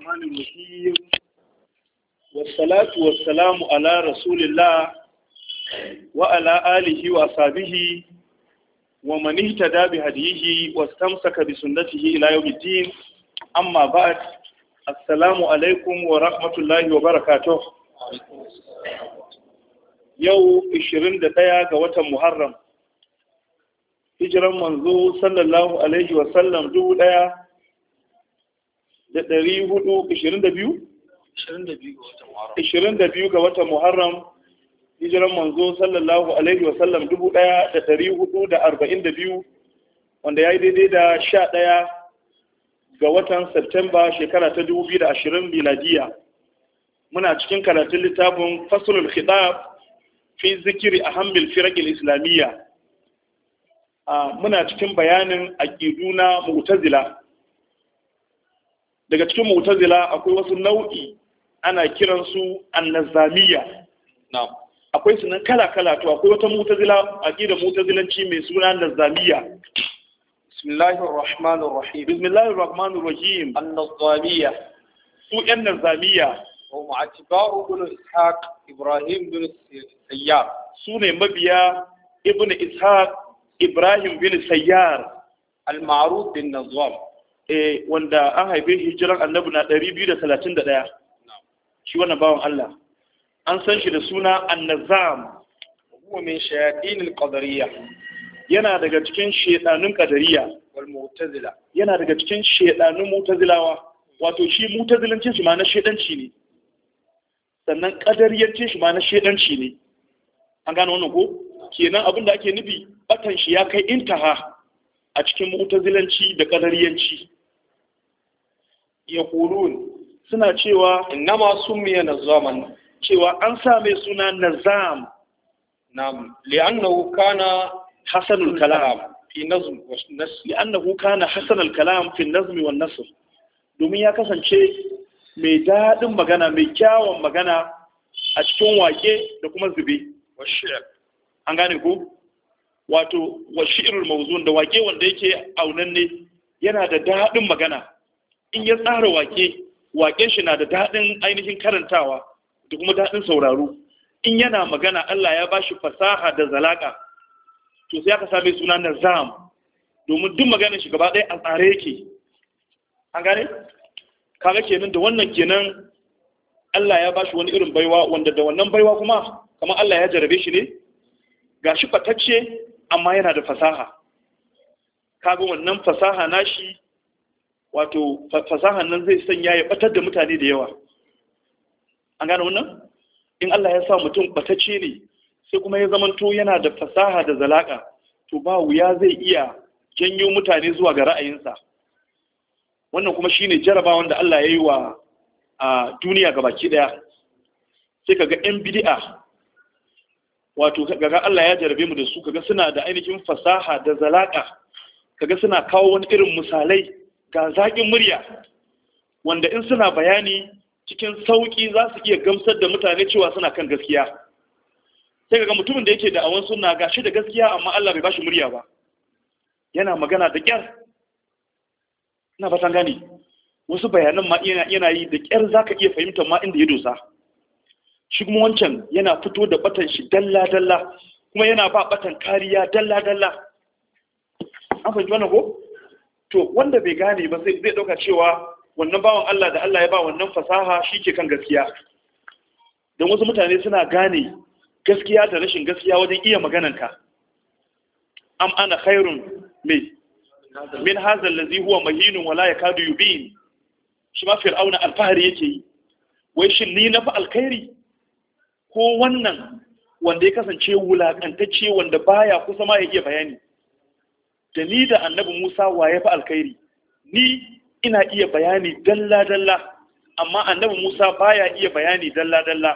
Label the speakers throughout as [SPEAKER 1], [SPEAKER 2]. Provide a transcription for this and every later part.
[SPEAKER 1] الرحمن الرحيم والصلاة والسلام على رسول الله وعلى آله وأصحابه ومن اهتدى بهديه واستمسك بسنته إلى يوم الدين. أما بعد، السلام عليكم ورحمة الله وبركاته. يوم 21 ga watan Muharram, hijiran manzo sallallahu alaihi wasallam 1422 ga watan Muharram, hijiran manzo sallallahu alaihi wasallam 1442, wanda ya yi daidai da 11 ga watan Septemba shekara ta 2020 miladiya. Muna cikin karatun littafin Faslul Khitab fi zikiri ahammil firaqil islamiyya. Muna cikin bayanin aqidu na mu'tazila. Daga cikin mu'tazila akwai wasu nau'i ana kiransu an-nazamiyya. Na'am. Akwai su nan kala-kala, to akwai wata mu'tazila, aqidar mu'tazilanci mai suna nazamiyya. Bismillahir Rahmanir Rahim. Bismillahir Rahmanir Rahim. An-nazamiyya. Su ƴan nazamiyya wa mu'attibaru ibn Ishaq Ibrahim bin Sayyar. Su ne mabiya ibn Ishaq Ibrahim bin Sayyar al-ma'ruf bin Nazam. Wanda an haife hijiran annabi na 231. Shi wannan bawan Allah an san shi da suna an-Nazam, huwa min shayatin al-qadariyya. Yana daga cikin shedanun qadariyya wal mu'tazila. Yana daga cikin shedanun mu'tazilawa. Wato shi mu'tazilancin shi ma na shedanci ne, sannan qadariyyancin shi ma na shedanci ne. An gane wannan ko? Kenan abin da ake nufi, batan shi ya kai intaha a cikin mu'tazilanci da qadariyanci. Yaqulun, suna cewa innama summiya nazaman, cewa an sa mai suna nazam nam li'annahu kana hasanul kalam fi nazm wa nasr. Li'annahu kana hasanul kalam fi nazm wa nasr, domin ya kasance mai dadin magana, mai kyawun magana a cikin wake da kuma zube wa shi'r. An gane ko? Wato wa shi'rul mawzun, da wake wanda yake aunanne, yana da dadin magana. In ya tsara waken shi na da dadin ainihin karantawa da kuma dadin sauraro. In yana magana, Allah ya bashi fasaha da zalaka, to sai aka same suna nazam, domin duk maganar shi gaba ɗaya a tsare yake. An gane? Kaga kenan da wannan kenan Allah ya bashi wani irin baiwa, wanda da wannan baiwa kuma kamar Allah ya jarabe shi ne. Gashi fatacce amma yana da fasaha. Kaga wannan fasaha nashi, wato fasahan nan zai sanya ya batar da mutane da yawa. An gane wannan? In Allah ya sa mutum batacce ne, sai kuma ya zamanto yana da fasaha da zalaka, to ba wuya zai iya janyo mutane zuwa ga ra'ayinsa. Wannan kuma shine jarabawan da Allah ya yi wa a duniya gabaki daya. Sai kaga yan bid'a, wato kaga Allah ya jarabe mu da su, kaga suna da ainihin fasaha da zalaka, kaga suna kawo wani irin misalai ga zaƙin murya, wanda in suna bayani cikin sauƙi za su iya gamsar da mutane cewa suna kan gaskiya. Sai kaga mutumin da yake da awon sunna gashi da gaskiya, amma Allah bai bashi murya ba, yana magana da ƙyar. Ina fatan gane, wasu bayanan ma yana yi da ƙyar, zaka iya fahimtar ma inda ya dosa. Shi kuma wancan yana fito da batan shi dalla-dalla, kuma yana ba batan kariya dalla-dalla. An fahimci wannan ko? To wanda bai gane ba zai dauka cewa wannan bawan Allah da Allah ya ba wannan fasaha shi ke kan gaskiya. Don wasu mutane suna gane gaskiya da rashin gaskiya wajen iya magananka. Am ana khairun min hadha allazi huwa mahinun wala yakadu yubin. Shi ma fir'auna alfahari yake yi. Wai shin ni na fa alkhairi ko wannan wanda ya kasance wulakantacce, wanda baya kusa ma ya iya bayani? Da ni da annabi Musa wa ya fi alkhairi? Ni ina iya bayani dalla-dalla, amma annabi Musa baya iya bayani dalla-dalla.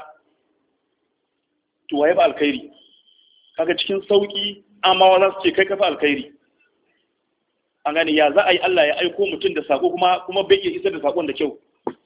[SPEAKER 1] To wa ya fi alkhairi? Kaga cikin sauki amma za su ce kai ka fi alkhairi. An gane ya za a yi Allah ya aiko mutum da sako kuma bai iya isar da sakon da kyau.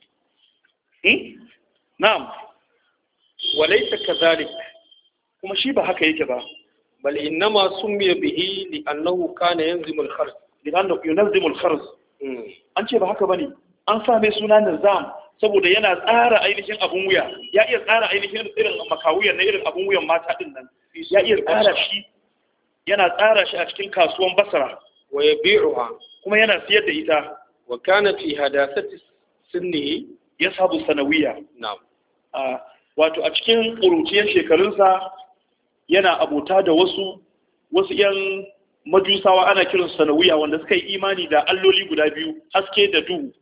[SPEAKER 1] Na'am. Walaysa kadhalik, kuma shi ba haka yake ba. bal innama summiya bihi li annahu kana yanzimu al-kharz li annahu yunzimu al-kharz. An ce ba haka bane, an sa mai suna nizam saboda yana tsara ainihin abun wuya, ya iya tsara ainihin irin makawuyar na irin abun wuyan mata din nan, ya iya tsara shi, yana tsara shi a cikin kasuwan Basra
[SPEAKER 2] wa yabi'uha,
[SPEAKER 1] kuma yana siyar da ita.
[SPEAKER 2] wa kana fi hadathati sinnihi
[SPEAKER 1] yasabu sanawiya.
[SPEAKER 2] na'am
[SPEAKER 1] wato a cikin ƙuruciyar shekarunsa yana abota da wasu yan majusawa ana kiransu sanawiya, wanda suka yi imani da alloli guda biyu, haske da duhu.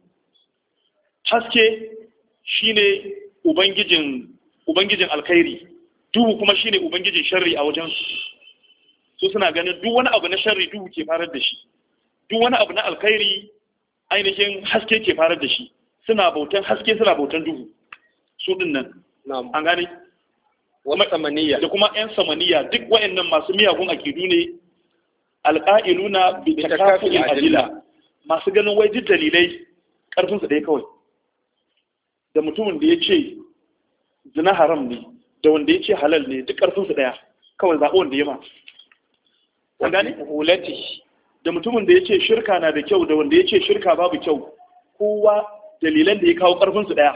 [SPEAKER 1] Haske shine ubangijin alkhairi, duhu kuma shine ubangijin sharri a wajen su suna ganin duk wani abu na sharri duhu ke farar da shi, duk wani abu na alkhairi ainihin haske ke farar da shi. Suna bautan haske, suna bautan duhu, su din nan an gane.
[SPEAKER 2] Wani samaniya
[SPEAKER 1] da kuma 'yan samaniya, duk wayannan masu miyagun akidu ne, alƙa'iluna bi takafu'il adilla, masu ganin wai duk dalilai ƙarfinsu ɗaya kawai. Da mutumin da ya ce zina haram ne da wanda ya ce halal ne duk ƙarfinsu ɗaya, kawai zaɓo wanda ya ma. An gane?
[SPEAKER 2] hulati.
[SPEAKER 1] Da mutumin da ya ce shirka na da kyau da wanda ya ce shirka babu kyau, kowa dalilan da ya kawo ƙarfinsu ɗaya.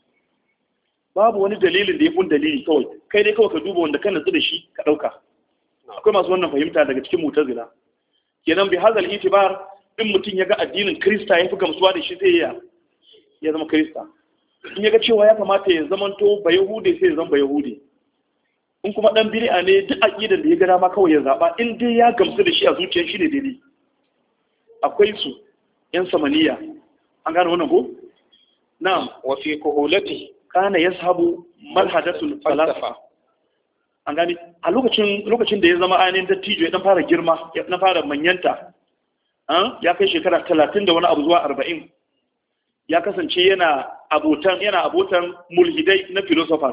[SPEAKER 1] Babu wani dalilin da ya fi dalili, kawai kai dai kawai ka duba wanda kan natsu da shi ka ɗauka. Akwai masu wannan fahimta daga cikin mutazila. Kenan bi hazal itibar, in mutum ya ga addinin Kirista ya fi gamsuwa da shi sai ya zama Kirista. In ya ga cewa ya kamata ya zamanto ba Yahude sai ya zama ba Yahude. In kuma dan bid'a ne, duk aqidan da ya ga dama kawai ya zaba, in dai ya gamsu da shi a zuciyar shi ne daidai. Akwai su yan samaniya, an gane wannan ko? Na'am.
[SPEAKER 2] Wa fi kuhulati
[SPEAKER 1] kana yashabu malhadatul falsafa. An gane a lokacin da ya zama ainihin dattijo ya dan fara girma, ya dan fara manyanta, ya kai shekara 30 da wani abu zuwa 40, ya kasance yana abotan mulhidai na philosophers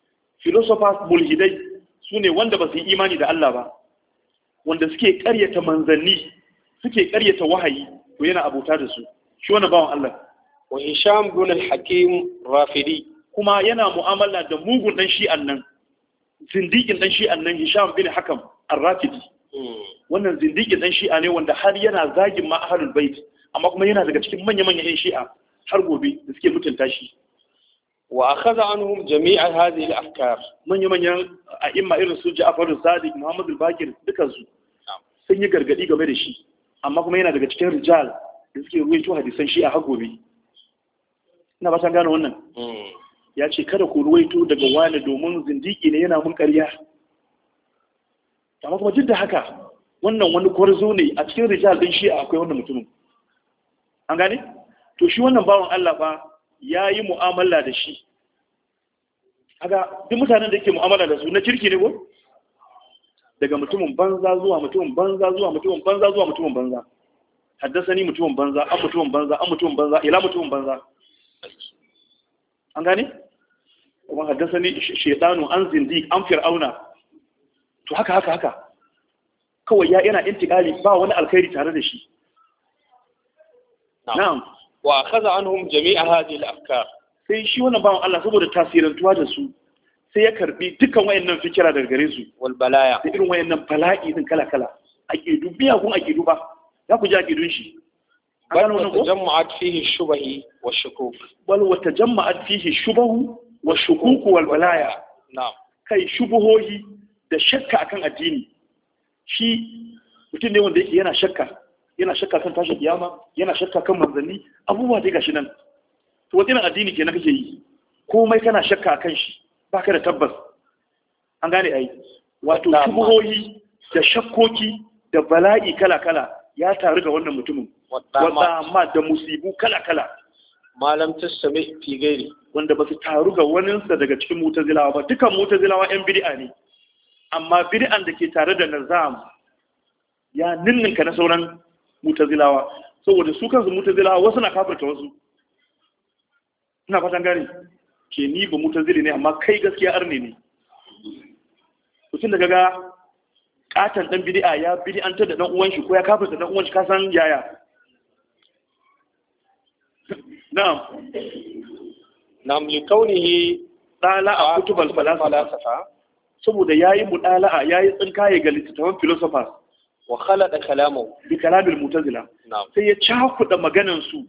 [SPEAKER 1] mulhidai su ne wanda ba su yi imani da Allah ba, wanda suke karyata manzanni, suke karyata wahayi, to yana abota da su, shi wannan bawan Allah.
[SPEAKER 2] Wa Hisham bin al-Hakim Rafidi,
[SPEAKER 1] kuma yana mu'amala da mugun dan shi'an nan, zindikin dan shi'an nan, Hisham bin Hakam ar-Rafidi. Wannan zindikin dan shi'a ne wanda har yana zagin ma ahlul bait, amma kuma yana daga cikin manya-manyan yan shi'a har gobe da suke mutunta shi.
[SPEAKER 2] Wa akhadha anhum jami'a hadhihi al-afkar,
[SPEAKER 1] manya-manyan a'imma irin su Ja'far as-Sadiq, Muhammad al-Baqir, dukan su sun yi gargadi game da shi, amma kuma yana daga cikin rijal da suke ruwaito hadisan shi'a har gobe. Ina ba san gane wannan. Ya ce kada ku ruwaito daga wani domin zindiki ne, yana mun ƙarya. Amma kuma duk da haka wannan wani kwarzo ne a cikin rijal din shi'a, akwai wannan mutumin. An gane? To shi wannan bawan Allah fa ya yi mu'amala da shi. Haka duk mutanen da yake mu'amala da su na kirki ne ko? Daga mutumin banza zuwa mutumin banza zuwa mutumin banza zuwa mutumin banza. Haddasani mutumin banza, an mutumin banza, an mutumin banza, ila mutumin banza. An gane? Kuma haddasani shaytanu an zindiq an fir'auna. To haka. Kawai yana intikali, ba wani alkhairi tare da shi. Na'am.
[SPEAKER 2] Wa akhadha anhum jami'a hadhihi al-afkar.
[SPEAKER 1] Sai shi wannan bawan Allah saboda tasirantuwa da su, sai ya karbi dukkan wayannan fikira daga gare su,
[SPEAKER 2] wal balaya,
[SPEAKER 1] da irin wayannan bala'i din kala-kala. Aqidu biya kun aqidu ba. Ya ku ji aqidun shi.
[SPEAKER 2] Bal wa tajamma'at fihi shubahi wa shukuk.
[SPEAKER 1] Bal wa tajamma'at fihi shubahu wa shukuk wal balaya.
[SPEAKER 2] Na'am.
[SPEAKER 1] Kai shubuhohi da shakka akan addini. Shi mutum ne wanda yake yana shakka kan tashin kiyama, yana shakka kan manzanni, abubuwa dai gashi nan. To wani irin addini kenan kake yi? Komai kana shakka kan shi, baka da tabbas. An gane ai. Wato shubuhohi da shakkoki da bala'i kala-kala ya taru ga wannan mutumin. Wadda da musibu kala-kala.
[SPEAKER 2] Malam tasami fi gairi.
[SPEAKER 1] Wanda ba su taru ga waninsa daga cikin mutazilawa ba. Dukan mutazilawa 'yan bid'a ne. Amma bid'an da ke tare da nazam ya ninninka na sauran mutazilawa, saboda su kansu mutazilawa wasu na kafirta wasu. Ina fatan gani ke ni ba mutazili ne, amma kai gaskiya arne ne. Mutum da gaga katan dan bid'a ya bid'antar da dan uwan shi ko ya kafirta dan uwan shi, ka san yaya.
[SPEAKER 2] Na'am li kaunihi
[SPEAKER 1] dala'a kutubal falsafa, saboda yayi mudala'a, yayi tsinkaye ga littattafan philosophers,
[SPEAKER 2] wa khalada kalamu
[SPEAKER 1] bi kalamil mutazila, sai ya cakuda maganan su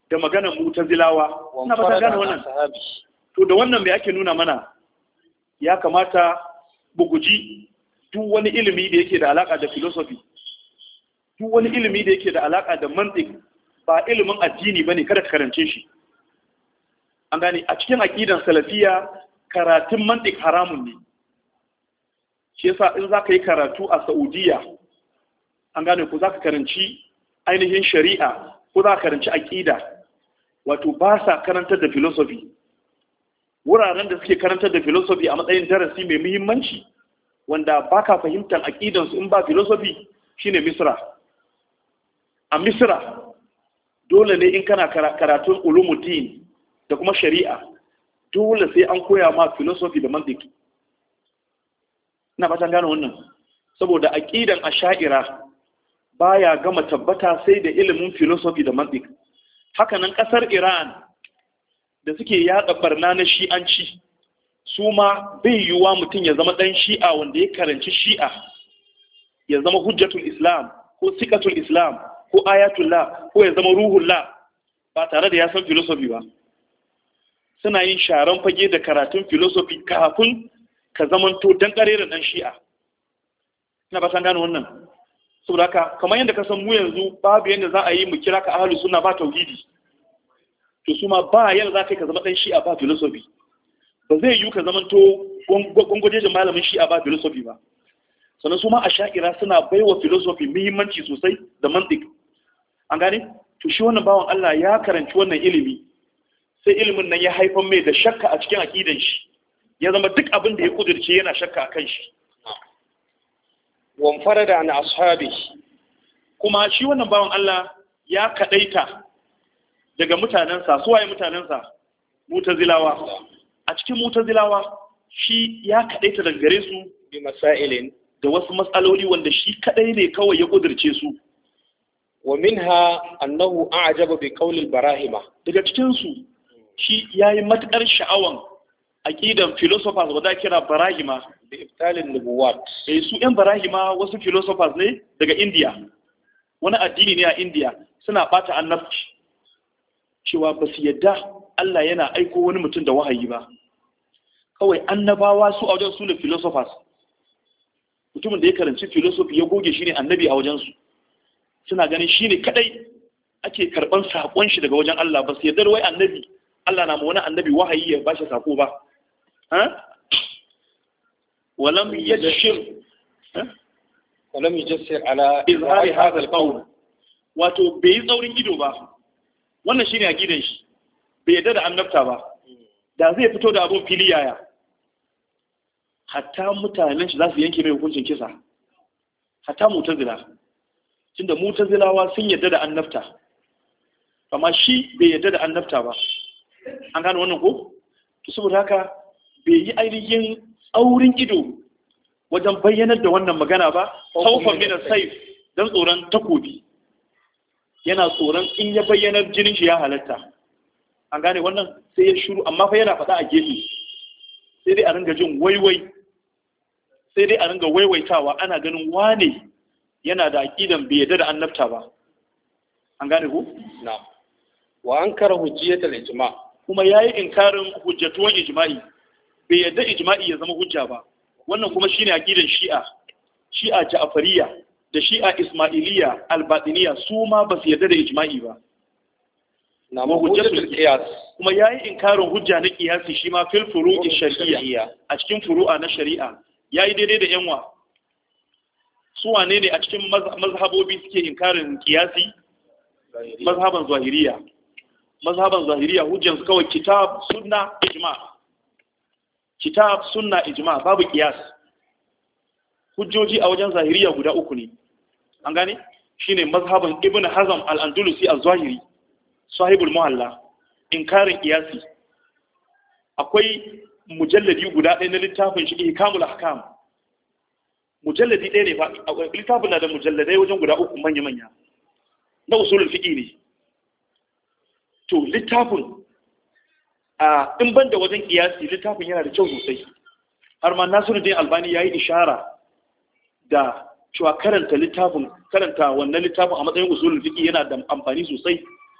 [SPEAKER 1] da maganar mu'tazilawa. Ina ba ta gane wannan. To da wannan me ake nuna mana? Ya kamata buguji duk wani ilimi da yake da alaka da philosophy, duk wani ilimi da yake da alaka da mantiq, ba ilimin addini bane, kada ka karance shi. An gane, a cikin aqidan salafiya karatun mantiq haramun ne. Shi yasa in zaka yi karatu a Saudiya, an gane ko zaka karanci ainihin shari'a ko zaka karanci aqida, wato ba sa karantar da philosophy. Wuraren da suke karantar da philosophy a matsayin darasi mai muhimmanci wanda baka fahimtar aqidansu in ba philosophy shine Misra. A Misra dole ne in kana karatun ulumuddin da kuma shari'a, dole sai an koya ma philosophy da mantiki. Ina fatan gane wannan, saboda aqidan ash'ira baya gama tabbata sai da ilimin philosophy da mantik. Haka nan kasar Iran da suke yada barna na shi'anci, su ma bai yiwuwa mutum ya zama dan shi'a wanda ya karanci shi'a ya zama hujjatul islam ko sikatul islam ko ayatullah ko ya zama ruhullah ba tare da ya san philosophy ba. Suna yin sharan fage da karatun philosophy kafin ka zamanto dan karerin dan shi'a. Ina ba san gane wannan. Saboda haka kamar yadda ka san mu yanzu babu yanda za a yi mu kira ka ahlus sunna ba tauhidi, to su ma ba yanda za ka zama dan shi'a ba philosophy. Ba zai yiwu ka zamanto gwangwaje da malamin shi'a ba philosophy ba. Sannan su ma ash'ira suna baiwa philosophy muhimmanci sosai da mantiq. An gane, to shi wannan bawan Allah ya karanci wannan ilimi, sai ilimin nan ya haifar mai da shakka a cikin aqidan shi, ya zama duk abin da ya kudirce yana shakka akan shi.
[SPEAKER 2] Wan farada an ashabi,
[SPEAKER 1] kuma shi wannan bawan Allah ya kadaita daga mutanensa. Su waye mutanensa? Mu'tazilawa. A cikin Mu'tazilawa shi ya kadaita daga gare su
[SPEAKER 2] bi masailin,
[SPEAKER 1] da wasu matsaloli wanda shi kadai ne kawai ya kudirce su.
[SPEAKER 2] Wa minha annahu a'jaba bi qawli al-barahima,
[SPEAKER 1] daga cikin su shi yayi matukar sha'awan aqidan philosophers wanda kira barahima
[SPEAKER 2] bi ibtalin nubuwat.
[SPEAKER 1] Su yan barahima wasu philosophers ne daga India, wani addini ne a India, suna bata annabci cewa ba su yadda Allah yana aiko wani mutum da wahayi ba, kawai annabawa su a wajen su ne philosophers. Mutumin da ya karanci philosophy ya goge shi ne annabi a wajensu. Suna ganin shi ne kadai ake karban sakon shi daga wajen Allah. Ba su yadda wai annabi Allah na ma wani annabi wahayi ya bashi sako ba. Walam yajshir
[SPEAKER 2] ala
[SPEAKER 1] izhari hadha alqawl, wato bai yi tsaurin ido ba. Wannan shine aqidan shi, bai yadda da annabta ba. Da zai fito da abun fili yaya, hatta mutanen shi za su yanke mai hukuncin kisa, hatta Mu'tazila. Tunda Mu'tazilawa sun yadda da annabta, amma shi bai yadda da annabta ba. An gano wannan ko? To saboda haka bai yi ainihin tsaurin ido wajen bayyanar da wannan magana ba, khawfan min as-sayf, dan tsoron takobi. Yana tsoron in ya bayyanar jinin shi ya halatta. An gane wannan, sai ya shiru, amma fa yana faɗa a gefe. Sai dai a ringa jin waiwai, sai dai a ringa waiwaitawa, ana ganin wane yana da aqidan bai yadda da annabta ba. An gane ku?
[SPEAKER 2] Na'am. Wa ankara hujjiyatul ijma',
[SPEAKER 1] kuma yayi inkarin hujjatuwan ijma'i. Bai yadda ijma'i ya zama hujja ba. Wannan kuma shine aqidan Shi'a. Shi'a Ja'fariyya da Shi'a Ismailiyya Al-Batiniyya su ma ba su yadda da ijma'i ba.
[SPEAKER 2] Na hujjatul qiyas,
[SPEAKER 1] kuma yayi inkarin hujja na qiyasi shi ma fil furu'i shar'iyya, a cikin furu'a na shari'a. Yayi daidai da yanwa. Su wane ne a cikin mazhabobi suke inkarin qiyasi? Mazhaban Zahiriyya. Mazhaban Zahiriyya hujjansu kawai kitab, sunna, ijma'. Kitab, sunna, ijma', babu qiyas. Hujjoji a wajen Zahiriyya guda uku ne. An gane? Shine mazhaban Ibn Hazm al-Andalusi az-Zahiri, sahibul Muhalla, inkarin qiyasi. Akwai mujalladi guda ɗaya na littafin shi Ihkamul Ahkam. Mujalladi ɗaya ne ba, littafin na da mujalladai wajen guda uku manya-manya. Na usulul fiqh ne. To littafin in ban da wajen kiyasi, littafin yana da kyau sosai. Har ma Nasiruddin Albani yayi ishara da cewa karanta wannan littafin a matsayin usulul fiqh yana da amfani sosai.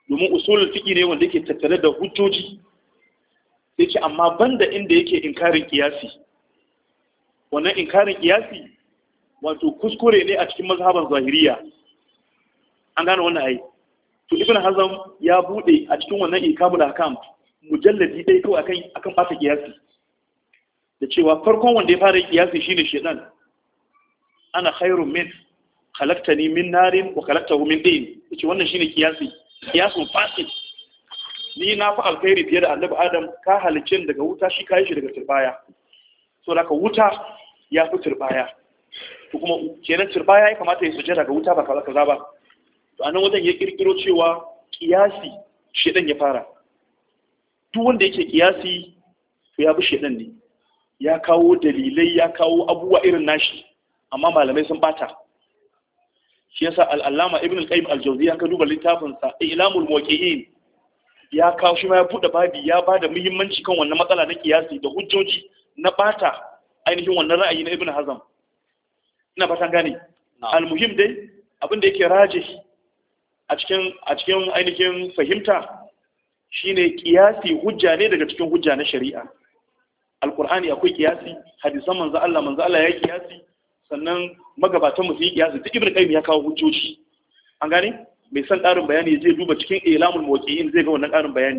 [SPEAKER 1] domin usulul fiqh ne wanda yake tattare da hujjoji. Sai ce amma banda inda yake inkarin kiyasi, wannan inkarin kiyasi wato kuskure ne a cikin mazhaban zahiriya. An gane wannan ai. To Ibn Hazm ya bude a cikin wannan ikamul ahkam mujalladi dai kawai akan bata kiyasi, da cewa farkon wanda ya fara kiyasi shine shedan. Ana khairun min khalaqtani min narin wa khalaqtahu min din. Yace wannan shine kiyasi, kiyasun fasid. Ni na fa alkhairi fiye da annabi Adam, ka halicin daga wuta, shi kai shi daga turbaya. So daga wuta ya fi turbaya. To kuma kenan turbaya ya kamata ya sujada ga wuta ba kaza ba. To anan wajen ya kirkiro cewa kiyasi shedan ya fara. Duk wanda yake kiyasi to ya bi shedan ne. Ya kawo dalilai, ya kawo abubuwa irin nashi, amma malamai sun bata. Shi yasa al-Allama Ibn al-Qayyim al-Jawziyya ka duba littafin sa Ilamul Muwaqqi'in, ya kawo shi ma ya buɗe babi, ya bada muhimmanci kan wannan matsala na kiyasi da hujjoji na bata ainihin wannan ra'ayi na Ibn Hazm. Ina fatan gane. Al-muhim dai abin da yake rajihi a cikin ainihin fahimta shine kiyasi hujja ne daga cikin hujja na shari'a. Al-Qur'ani akwai kiyasi, hadisan manzo Allah ya yi kiyasi, sannan magabatan mu su yi kiyasi. Duk Ibn Qayyim ya kawo hujjoji. An gane? Mai san ƙarin bayani zai duba cikin Ilamul Muwaqqi'in, zai ga wannan ƙarin bayani.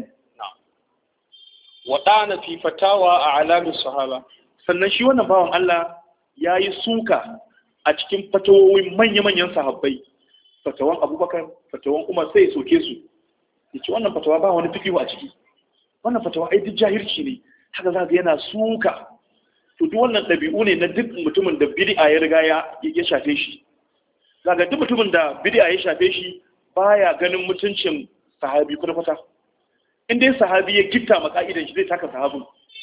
[SPEAKER 2] Wadana fi fatawa a alamin sahaba.
[SPEAKER 1] Sannan shi wannan bawan Allah ya yi suka a cikin fatawoyin manya-manyan sahabbai. Fatawan Abubakar, fatawan Umar, sai ya soke su. Ya ce wannan fatawa ba wani fikihu a ciki. Wannan fatawa ai duk jahilci ne. Haka za ga yana suka. To duk wannan ɗabi'u ne na duk mutumin da bid'a ya riga ya shafe shi. Za ga duk mutumin da bid'a ya shafe shi baya ganin mutuncin sahabi kwata-kwata. In dai sahabi ya gitta ma ka'idan shi zai taka sahabin.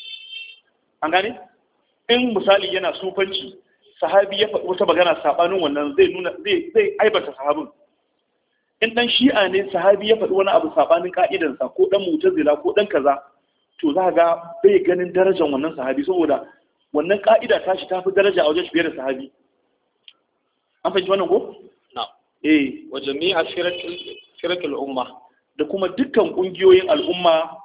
[SPEAKER 1] An gane? In misali yana sufanci, sahabi ya faɗi wata magana saɓanin wannan zai aibata sahabin. In ɗan shi'a ne sahabi ya faɗi wani abu saɓanin ka'idansa, ko ɗan mutazila ko ɗan kaza, to za ga bai ganin darajar wannan sahabi, saboda wannan ka'ida tashi ta fi daraja a wajen fiye da sahabi. An fahimci wannan ko?
[SPEAKER 2] Wa jami'a firakul umma,
[SPEAKER 1] da kuma dukkan kungiyoyin al'umma.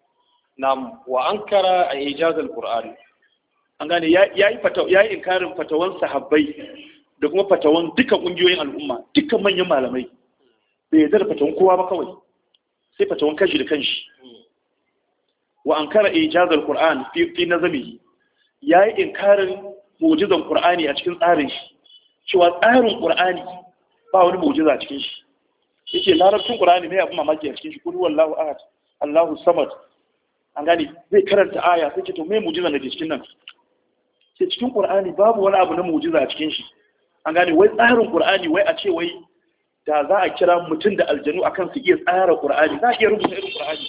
[SPEAKER 2] Wa ankara a ijazal qur'ani.
[SPEAKER 1] An gane yayi inkarin fatawan sahabbai da kuma fatawan dukkan kungiyoyin al'umma, dukkan manyan malamai. Bai yarda da fatawan kowa ba kawai, sai fatawan kanshi da kanshi. Wa ankara ijazal qur'an fi nazami, yayi inkarin mu'jizan qur'ani a cikin tsarin shi, cewa tsarin qur'ani ba wani mu'jiza a cikin shi. Yake larabcin Qur'ani ne abin mamaki a cikin shi, kul huwallahu ahad Allahu samad. An gani zai karanta aya sai ce to me mu'jiza da ke cikin nan? Sai cikin Qur'ani babu wani abu na mu'jiza a cikin shi. An gani wai tsarin Qur'ani, wai a ce wai da za a kira mutum da aljanu akan su iya tsara Qur'ani, za a iya rubuta irin Qur'ani.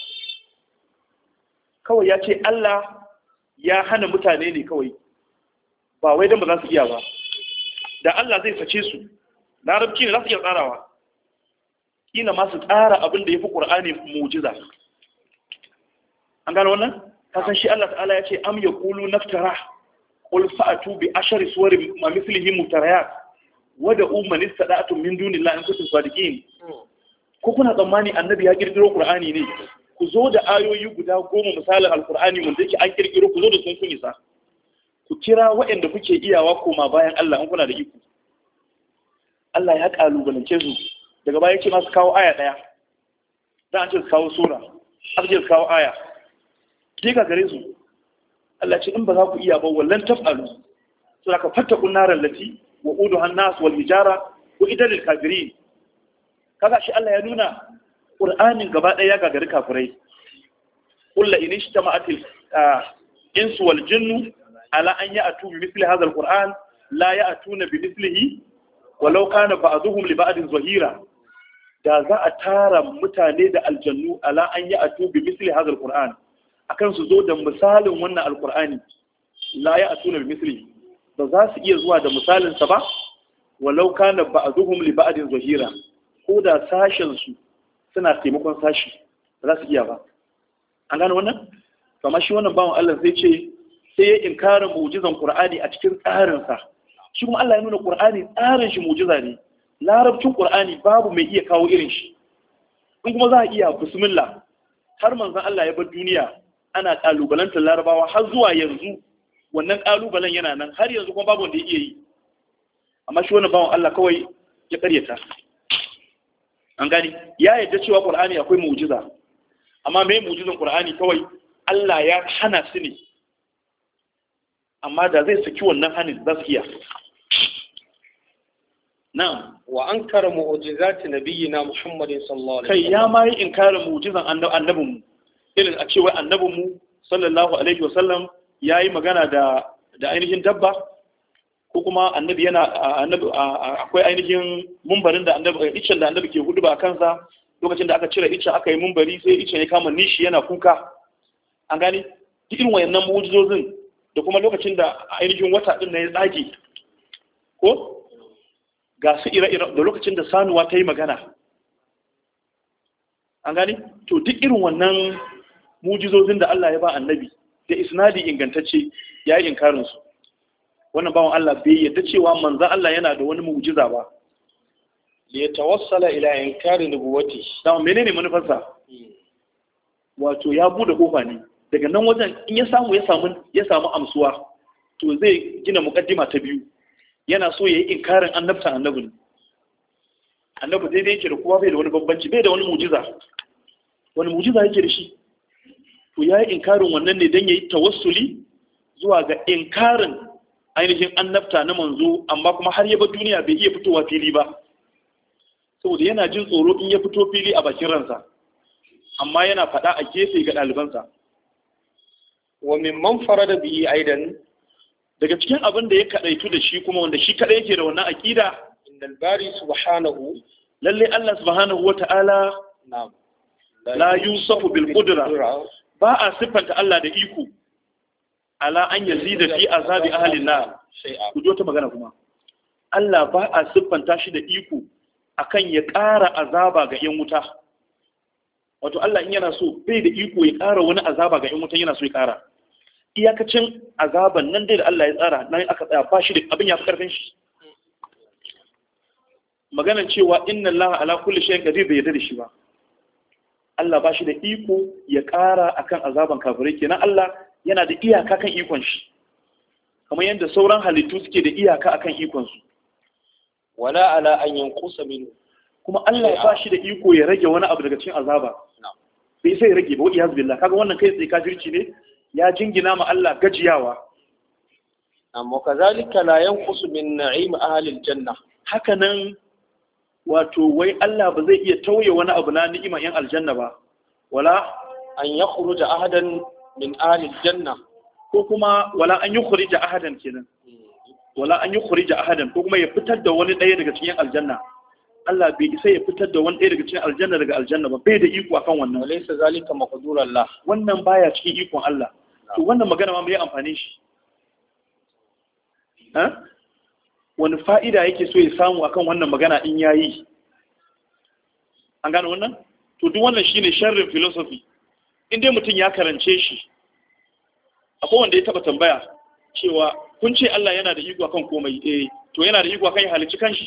[SPEAKER 1] Kawai ya ce Allah ya hana mutane ne kawai, ba wai dan ba za su iya ba. Da Allah zai sace su, larabci ne za su iya tsarawa, kila ma su tsara abin da ya fi ƙur'ani mujiza. An gano wannan? Kasan shi Allah ta'ala ya ce am ya kulu naftara qul fa'atu bi ashari suwari ma mithlihi mutarayat wada umman istada'tum min dunillahi in kuntum sadiqin. Ko kuna tsammani annabi ya kirkiro ƙur'ani ne? Ku zo da ayoyi guda 10 misalin alƙur'ani wanda yake an kirkiro, ku zo da sun isa. Ku kira waɗanda kuke iyawa koma bayan Allah in kuna da iko. Allah ya kalubalance su, daga baya ce masu kawo aya ɗaya, za a ce su kawo sura, aka ce su kawo aya, ke ga gare su. Allah ce in ba za ku iya ba wallan taf'alu, so da ka fatta kunnaran lati wa udu hannas wal hijara ko idan lil kafirin. Kaga shi Allah ya nuna Qur'anin gaba ɗaya ya gagari kafirai. Kullu in ishtama'atil insu wal jinnu ala an ya'tu bi mithli hadha al-Qur'an la ya'tuna bi mithlihi walau kana ba'dhum li ba'din zahira. Da za a tara mutane da aljannu ala an ya'tu bi mithli hadha al-Qur'an, akan su zo da misalin wannan al-Qur'ani, la ya'tuna bi mithlihi, ba za su iya zuwa da misalin sa ba, walau kana ba'dhum li ba'din zahira, ko da sashen su suna taimakon sashi ba za su iya ba. An gane wannan? Kamar shi wannan bawan Allah zai ce sai ya inkarin mu'jizan Qur'ani a cikin tsarinsa. Shi kuma Allah ya nuna Qur'ani tsarin shi mu'jiza ne. Larabcin Qur'ani babu mai iya kawo irin shi. in kuma za a iya bismillah har manzon Allah ya bar duniya ana kalubalantar larabawa har zuwa yanzu wannan kalubalen yana nan har yanzu kuma babu wanda ya iya yi amma shi wannan bawan Allah kawai ya karyata an gani ya yadda cewa Qur'ani akwai mu'jiza amma me mu'jizan Qur'ani kawai Allah ya hana su ne amma da zai saki wannan hanin za su iya na'am
[SPEAKER 2] wa ankara mu'jizati nabiyyina Muhammadin sallallahu alaihi
[SPEAKER 1] kai ya ma yi inkarin mu'jizan annabinmu irin a cewa annabinmu sallallahu alaihi wasallam yayi magana da ainihin dabba ko kuma annabi yana akwai ainihin mumbarin da annabi icen da annabi ke hudu ba kansa lokacin da aka cire icen aka yi mumbari sai icen ya kama nishi yana kuka an gani irin wayannan mu'jizozin da kuma lokacin da ainihin wata din na ya tsage ko ga su ire-ire da lokacin da sanuwa ta yi magana an gani to duk irin wannan mujizozin da Allah ya ba annabi da isnadi ingantacce ya yi inkarinsu wannan bawan Allah bai yadda cewa manzan Allah yana da wani mujiza ba
[SPEAKER 2] ya tawassala ila inkari nubuwati
[SPEAKER 1] dama menene manufarsa wato ya bude kofa ne daga nan wajen in ya samu amsuwa to zai gina mukaddima ta biyu yana so ya yi inkarin annabta annabin annabi daidai yake da kowa bai da wani bambanci bai da wani mujiza yake da shi to ya yi inkarin wannan ne don ya yi tawassuli zuwa ga inkarin ainihin annabta na manzo amma kuma har ya bar duniya bai iya fitowa fili ba saboda yana jin tsoro in ya fito fili a bakin ransa amma yana faɗa a gefe ga ɗalibansa
[SPEAKER 2] wa mimman farada bihi aidan
[SPEAKER 1] daga cikin abin da ya kadaitu da shi kuma wanda shi kadai yake da wannan aqida
[SPEAKER 2] innal bari subhanahu
[SPEAKER 1] lalle Allah subhanahu wata'ala
[SPEAKER 2] na'am
[SPEAKER 1] la yusafu bil qudra ba a siffanta Allah da iko ala an yazida fi azabi ahli nar ku jo ta magana kuma Allah ba a siffanta shi da iko akan ya ƙara azaba ga yan wuta wato Allah in yana so bai da iko ya ƙara wani azaba ga yan wuta yana so ya ƙara iyakacin azaban nan dai da Allah ya tsara nan aka tsaya ba shi da abin ya fi karfin shi maganar cewa inna Allah ala kulli shay'in qadir bai yarda da shi ba Allah ba shi da iko ya ƙara akan azaban kafirai kenan Allah yana da iyaka kan ikon shi kamar yadda sauran halittu suke da iyaka akan ikon su
[SPEAKER 2] wala ala an yanqusa minhu
[SPEAKER 1] kuma Allah ba shi da iko ya rage wani abu daga cikin azaba bai sai ya rage ba iyaz billah kaga wannan kai tsaye kafirci ne ya jingina ma Allah gajiyawa
[SPEAKER 2] amma kazalika la yanqusu min na'im ahli aljanna
[SPEAKER 1] hakanan wato wai Allah ba zai iya tauye wani abu na ni'imar yan aljanna ba wala
[SPEAKER 2] an yakhruja ahadan min ahli aljanna
[SPEAKER 1] ko kuma wala an yukhrija ahadan kenan wala an yukhrija ahadan ko kuma ya fitar da wani daya daga cikin aljanna Allah bai isa ya fitar da wani daya daga cikin aljanna daga aljanna ba bai da iko akan wannan
[SPEAKER 2] walaysa zalika maqdurallah
[SPEAKER 1] wannan baya cikin ikon Allah to wannan magana ma mai amfani shi wani fa'ida yake so ya samu akan wannan magana in yayi an gano wannan to duk wannan shine sharrin philosophy in dai mutum ya karance shi akwai wanda ya taba tambaya cewa kun ce Allah yana da iko akan komai to yana da iko akan ya halicci kanshi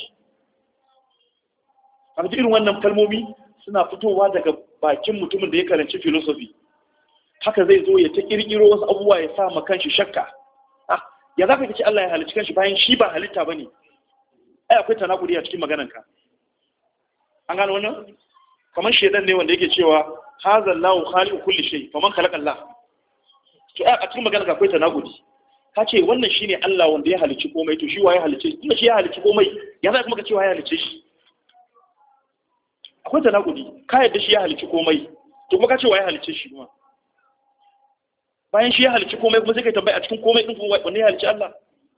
[SPEAKER 1] a irin wannan kalmomi suna fitowa daga bakin mutumin da ya karanci philosophy haka zai zo ya ta kirkiro wasu abubuwa ya sa ma kanshi shakka ya za ka ce Allah ya halicci kanshi bayan shi ba halitta ba ne ai akwai tanakuri a cikin maganarka an gano wannan kamar shedan ne wanda yake cewa hadha Allahu khaliqu kulli shay faman khalaqa Allah to a cikin maganarka akwai tanakuri ka ce wannan shine Allah wanda ya halicci komai to shi waye halicce shi ya halicci komai ya za kuma ka ce waye halicce shi akwai tanakuri ka yadda shi ya halicci komai to kuma ka ce waye halicce shi kuma bayan shi ya halicci komai kuma sai kai tambaya a cikin komai din kuma wanne ya halicci Allah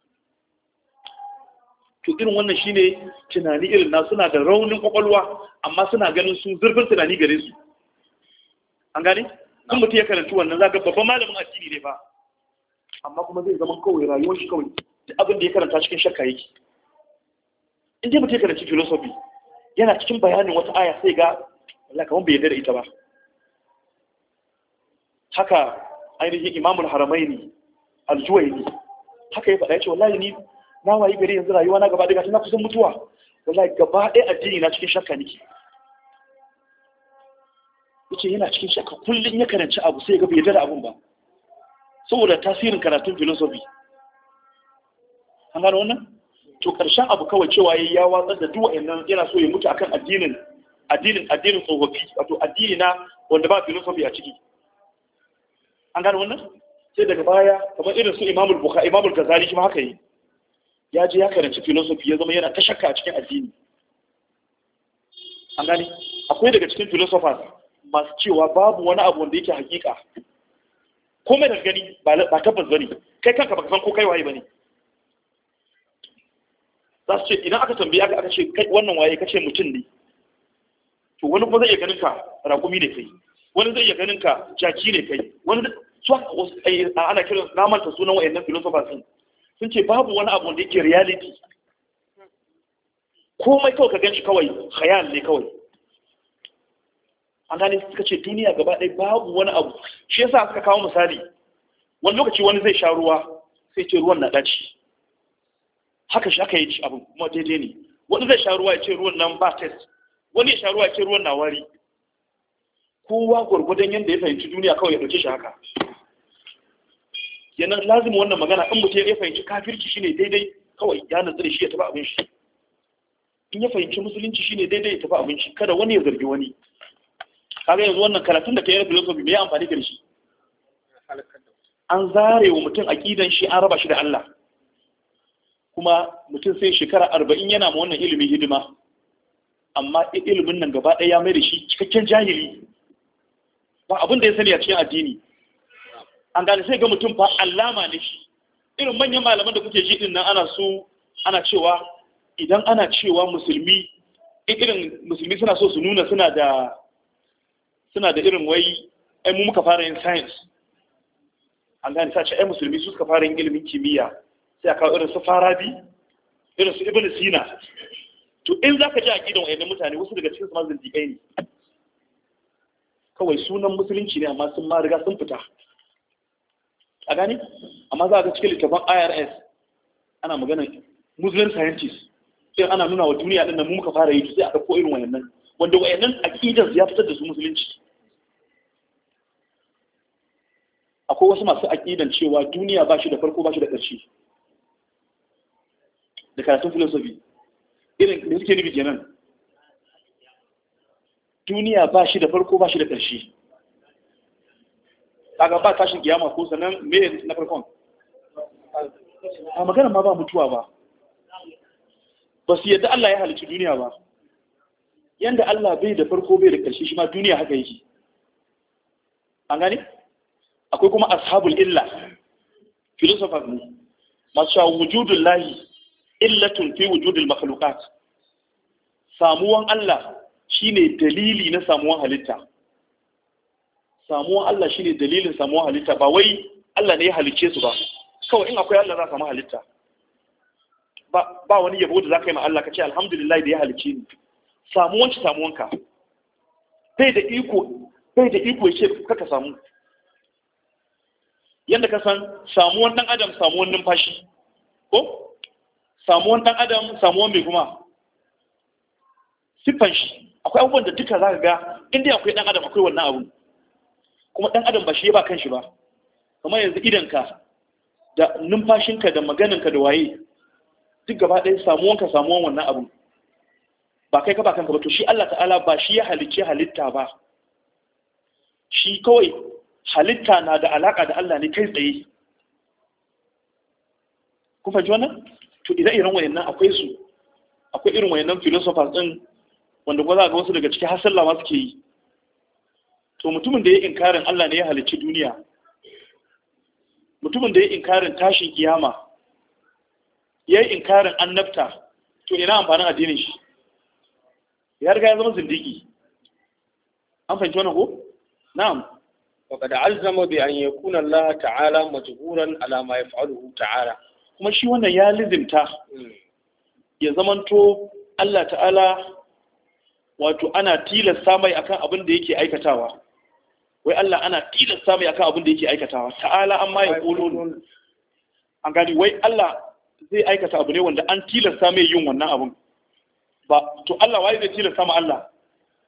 [SPEAKER 1] to irin wannan shine tunani irin na suna da raunin kwakwalwa amma suna ganin su zurfin tunani gare su an gane kun mutum ya karanci wannan zaka babban malamin addini ne fa amma kuma zai zama kawai rayuwar shi kawai duk abin da ya karanta cikin shakka yake in dai mutum ya karanci philosophy yana cikin bayanin wata aya sai ga Allah kaman bai yarda da ita ba haka ainihin imamul haramaini aljuwaini haka ya faɗa ya ce wallahi ni na wayi gari yanzu rayuwa na gaba ɗaya na kusan mutuwa wallahi gaba ɗaya addini na cikin shakka nake yace yana cikin shakka kullun ya karanci abu sai ga bai yarda da abun ba saboda tasirin karatun philosophy an gano wannan to karshen abu kawai cewa yayi ya watsar da duk wayannan yana so ya mutu akan addinin tsofaffi wato addini na wanda ba philosophy a ciki an gano wannan sai daga baya kamar irin su Imamul Ghazali shi ma haka yi ya je ya karanci philosophy ya zama yana ta shakka a cikin addini an gani akwai daga cikin philosophers masu cewa babu wani abu wanda yake hakika komai da gani ba tabbas bane kai kanka baka san ko kai waye bane za su ce idan aka tambaye aka ce kai wannan waye kace mutum ne to wani kuma zai iya ganin ka rakumi ne kai wani zai iya ganin ka jaki ne kai wani ana kiran namanta sunan wayannan philosophers sun ce babu wani abu da yake reality komai kawai ka ganshi kawai khayal ne kawai an gane suka ce duniya gaba ɗaya babu wani abu shi yasa suka kawo misali wani lokaci wani zai sha ruwa sai ce ruwan na ɗaci haka shi aka yi ci abu kuma daidai ne wani zai sha ruwa ya ce ruwan nan ba test wani ya sha ruwa ya ce ruwan na wari kowa gwargwadon yadda ya fahimci duniya kawai ya ɗauke shi haka yanan lazima wannan magana in mutum ya fahimci kafirci shine daidai kawai ya natsu da shi ya tafi abin shi in ya fahimci musulunci shine daidai ya tafi abin shi kada wani ya zargi wani kaga yanzu wannan karatun da kai na philosophy me ya amfani da shi an zare wa mutum aqidan shi an raba shi da Allah kuma mutum sai shekara 40 yana ma wannan ilimi hidima amma ilimin nan gaba ɗaya ya mai da shi cikakken jahili ba abin da ya sani a cikin addini an gane sai ga mutum fa allama ne shi irin manyan malaman da kuke ji din nan ana cewa idan ana cewa musulmi suna so su nuna suna da irin wai ai mu muka fara yin science an gane sai ce ai musulmi su suka fara yin ilimin kimiyya sai aka irin su Farabi irin su Ibn Sina to in zaka ji aqidan wayannan mutane wasu daga cikin su ma zindiƙai ne kawai sunan musulunci ne amma sun ma riga sun fita a gani amma za a ga cikin littafin IRS ana magana Muslim scientists sai ana nuna wa duniya din nan mu muka fara yi sai a dauko irin wayannan wanda wayannan aqidar ya fitar da su musulunci akwai wasu masu aqidan cewa duniya ba shi da farko ba shi da ƙarshe da karatun philosophy irin da suke nufi kenan duniya ba shi da farko ba shi da ƙarshe kaga ba tashin kiyama ko sanan me na farkon a magana ma ba mutuwa ba su yadda Allah ya halicci duniya ba yanda Allah bai da farko bai da ƙarshe shi ma duniya haka yake an gane akwai kuma ashabul illa philosophers ne masu cewa wujudul lahi illatun fi wujudul makhluqat samuwan Allah shine dalili na samuwan halitta samuwan Allah shine dalilin samuwan halitta ba wai Allah ne ya halicce su ba kawai in akwai Allah za ka samu halitta ba wani yabo da za ka yi ma Allah ka ce alhamdulillah da ya halicce ni samuwanka bai da iko ya ce kaka samu yadda ka san samuwan dan adam samuwan numfashi ko samuwan dan adam samuwan mai kuma siffan shi akwai abubuwan da duka za ka ga inda akwai dan adam akwai wannan abu kuma dan adam ba shi ya ba kanshi ba kamar yanzu idanka da numfashinka da maganinka da waye duk gaba ɗaya samuwanka samuwan wannan abu ba kai ka ba kanka ba to shi Allah ta'ala ba shi ya halicce halitta ba shi kawai halitta na da alaka da Allah ne kai tsaye ku fahimci wannan to idan wayannan akwai irin wayannan philosophers din wanda kuma za ga wasu daga cikin hasalla ma suke yi to mutumin da ya inkarin Allah ne ya halicci duniya mutumin da ya inkarin tashin kiyama ya yi inkarin annabta to ina amfanin addinin shi ya riga ya zama zindigi an fahimci wannan ko na'am
[SPEAKER 2] وقد علزم بأن يكون الله تعالى مجبورا على ما يفعله تعالى
[SPEAKER 1] kuma shi wannan ya lizimta ya zamanto Allah ta'ala wato ana tilasta mai akan abin da yake aikatawa wai Allah ana tilasta mai akan abin da yake aikatawa ta'ala amma ya kulun an gani wai Allah zai aikata abu ne wanda an tilasta mai yin wannan abin ba to Allah wai zai tilasta ma Allah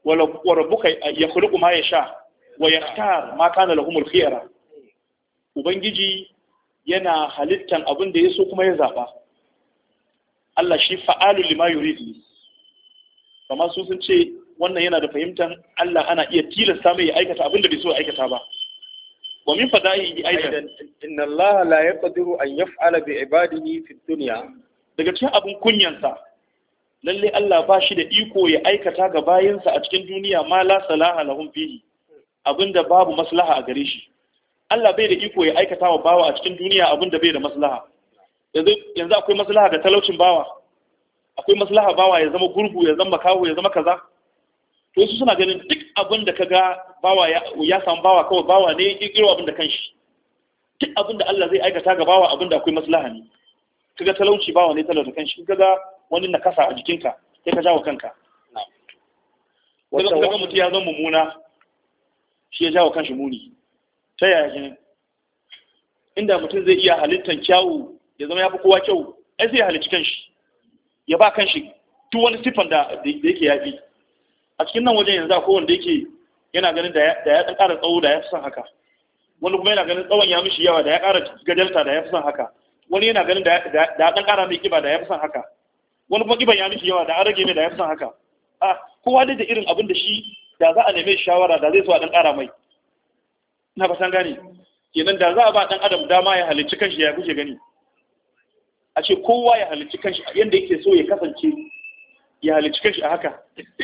[SPEAKER 1] wa rabbuka yakhluqu ma yasha wa yakhtar ma kana lahumul khiyara. Ubangiji yana halittan abin da ya so kuma ya zaba. Allah shi fa'alu lima yurid. Kamar su sun ce wannan yana da fahimtar Allah ana iya tilasta mai ya aikata abin da bai so ya aikata ba. Wa min fada'ihi aidan
[SPEAKER 2] inna Allah la yaqdiru an yaf'ala bi ibadihi fi dunya.
[SPEAKER 1] Daga cikin abin kunyansa lalle Allah ba shi da iko ya aikata ga bayinsa a cikin duniya ma la salaha lahum fihi, abinda babu maslaha a gare shi. Allah bai da iko ya aikata wa bawa a cikin duniya abinda bai da maslaha. Yanzu akwai maslaha ga talaucin bawa, akwai maslaha bawa ya zama gurgu, ya zama kawo, ya zama kaza. To su suna ganin duk abin da kaga bawa ya samu bawa kawai bawa ne ya kirkiro abin da kanshi. Duk abin da Allah zai aikata ga bawa abin da akwai maslaha ne. Kaga talauci bawa ne talauta kanshi, kaga wani nakasa a jikinka sai ka jawo kanka. Wanda kaga mutum ya zama mummuna shi ya jawo kanshi muni. Ta yaya kenan? Inda mutum zai iya halittar kyawu ya zama ya fi kowa kyau, ai sai ya halicci kanshi, ya ba kanshi duk wani siffan da yake yafi. A cikin nan wajen yanzu akwai wanda yake yana ganin da ya ɗan ƙara tsawo da ya fi son haka, wani kuma yana ganin tsawon ya mishi yawa da ya ƙara gajarta da ya fi son haka, wani yana ganin da ya ɗan ƙara mai ƙiba da ya fi son haka, wani kuma ƙiban ya mishi yawa da an rage mai da ya fi son haka. Kowa dai da irin abin da shi da za a neme shawara da zai so a ɗan ƙara mai. Ina fatan gane, kenan da za a ba ɗan adam dama ya halicci kanshi ya kuke gani. A ce kowa ya halicci kanshi yadda yake so ya kasance, ya halicci kanshi a haka.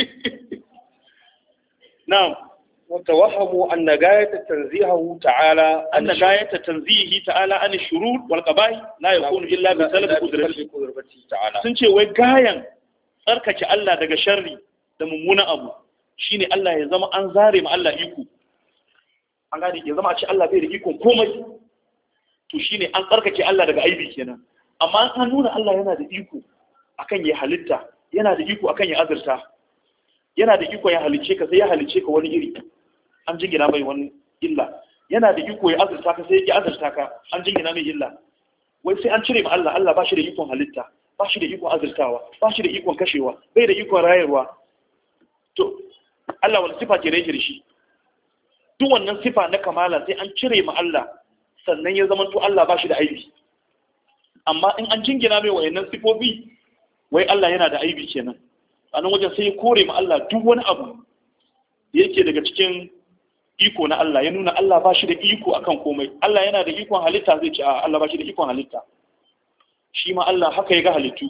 [SPEAKER 1] Na'am.
[SPEAKER 2] وتوهموا أن غاية تنزيهه تعالى
[SPEAKER 1] أن غاية تنزيهه تعالى عن الشرور والقبائح لا يكون إلا بسبب قدرته تعالى. sun ce wai gayan tsarkake Allah daga sharri da mummunan abu shine Allah ya zama an zare ma Allah iko. An gane, ya zama a ce Allah bai da iko komai, to shine an tsarkake Allah daga aibi kenan. Amma an nuna Allah yana da iko akan ya halitta, yana da iko akan ya azurta, yana da iko ya halice ka sai ya halice ka wani iri, an jingina mai wani illa. Yana da iko ya azurta ka sai ya azurta ka, an jingina mai illa. Wai sai an cire ma Allah, Allah ba shi da ikon halitta, ba shi da ikon azurtawa, ba shi da ikon kashewa, bai da ikon rayarwa. To Allah wani sifa ke rage da shi? Duk wannan sifa na kamala sai an cire ma Allah, sannan ya zama to Allah ba shi da aibi. Amma in an jingina mai wayannan sifofi, wai Allah yana da aibi kenan. A nan wajen sai ya kore ma Allah duk wani abu da yake daga cikin iko na Allah, ya nuna Allah ba shi da iko akan komai. Allah yana da ikon halitta, zai ce a Allah ba shi da ikon halitta. Shi ma Allah haka ya ga halittu,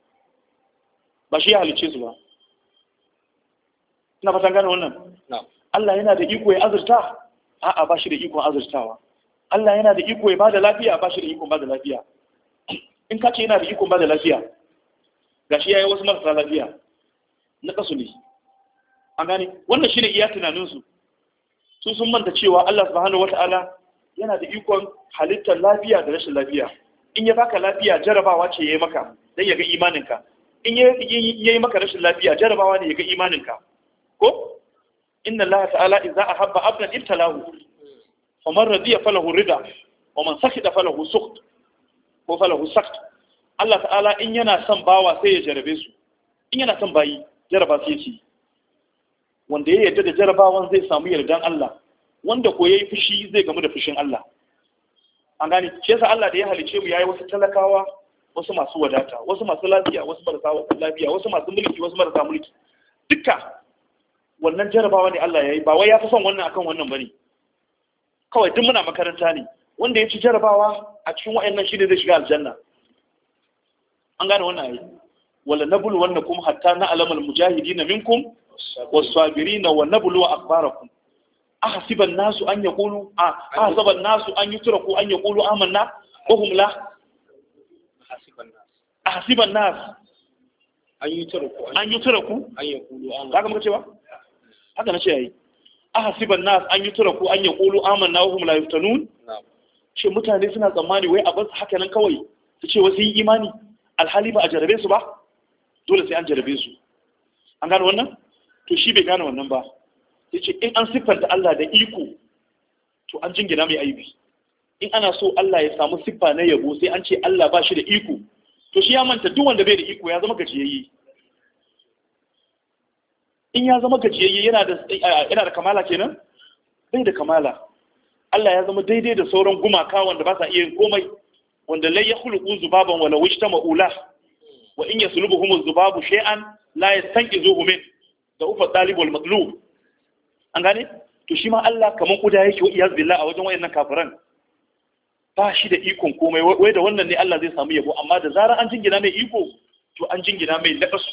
[SPEAKER 1] ba shi ya halicce su ba. Ina fatan gane wannan? Allah yana da iko ya azurta, a'a ba shi da ikon azurtawa. Allah yana da iko ya bada lafiya, ba shi da ikon bada lafiya. In ka ce yana da ikon bada lafiya, gashi yayi wasu marasa lafiya na kasu ne. An gane, wannan shine iya tunaninsu. Su sun manta cewa Allah subhanahu wata'ala yana da ikon halittar lafiya da rashin lafiya. In ya baka lafiya jarabawa ce yayi maka dan ya ga imaninka. In yayi maka rashin lafiya jarabawa ne ya ga imaninka. Ko inna Allah ta'ala idza ahabba abdan ibtalahu faman radiya falahu rida wa man sakhita falahu sukt ko falahu sakt. Allah ta'ala in yana son bawa sai ya jarabe su, in yana son bayi jaraba su yake. Wanda ya yarda da jarabawan zai samu yardan Allah, wanda ko yayi fushi zai gamu da fushin Allah. An gane, shi yasa Allah da ya halice mu yayi wasu talakawa, wasu masu wadata, wasu masu lafiya, wasu marasa lafiya, wasu masu mulki, wasu marasa mulki. Dukka wannan jarabawa ne Allah yayi, ba wai ya fi son wannan akan wannan bane. Kawai duk muna makaranta ne, wanda ya ci jarabawa a cikin wayannan shi ne zai shiga aljanna. An gane wannan ayi. Wala nabulu wannakum hatta na'lamal mujahidin minkum was-sabirin wa nablu akhbarakum. Ahasiban nasu an yaqulu ahasiban nasu an yutraku an yaqulu amanna wa hum la ahasiban nas an yutraku an yaqulu amanna. Kaga muka cewa haka nace yayi. Ahasiban nas an yutraku an yaqulu amanna wa hum la yuftanun. Ce mutane suna tsammani wai a bar haka nan kawai su ce wasu yi imani alhali ba a jarabe su ba, dole sai an jarabe su. An gane wannan? To shi bai gane wannan ba. Ya ce in an siffanta Allah da iko, to an jingina mai aibi. In ana so Allah ya samu siffa na yabo sai an ce Allah ba shi da iko, to shi ya manta duk wanda bai da iko ya zama gajiyayye. in ya zama gajiyayye yana da kamala kenan bai da kamala. Allah ya zama daidai da sauran gumaka wanda ba sa iya yin komai, wanda lai ya khuluqu zubaban wala wajta maula wa in yaslubuhum zubabu shay'an la yastanqizuhu min da ufa talib wal matlub. An gane to shi ma Allah kaman kuda yake wa iyaz billah a wajen wayannan kafiran, ba shi da ikon komai, wai da wannan ne Allah zai samu yabo, amma da zarar an jingina mai iko to an jingina mai naqasu.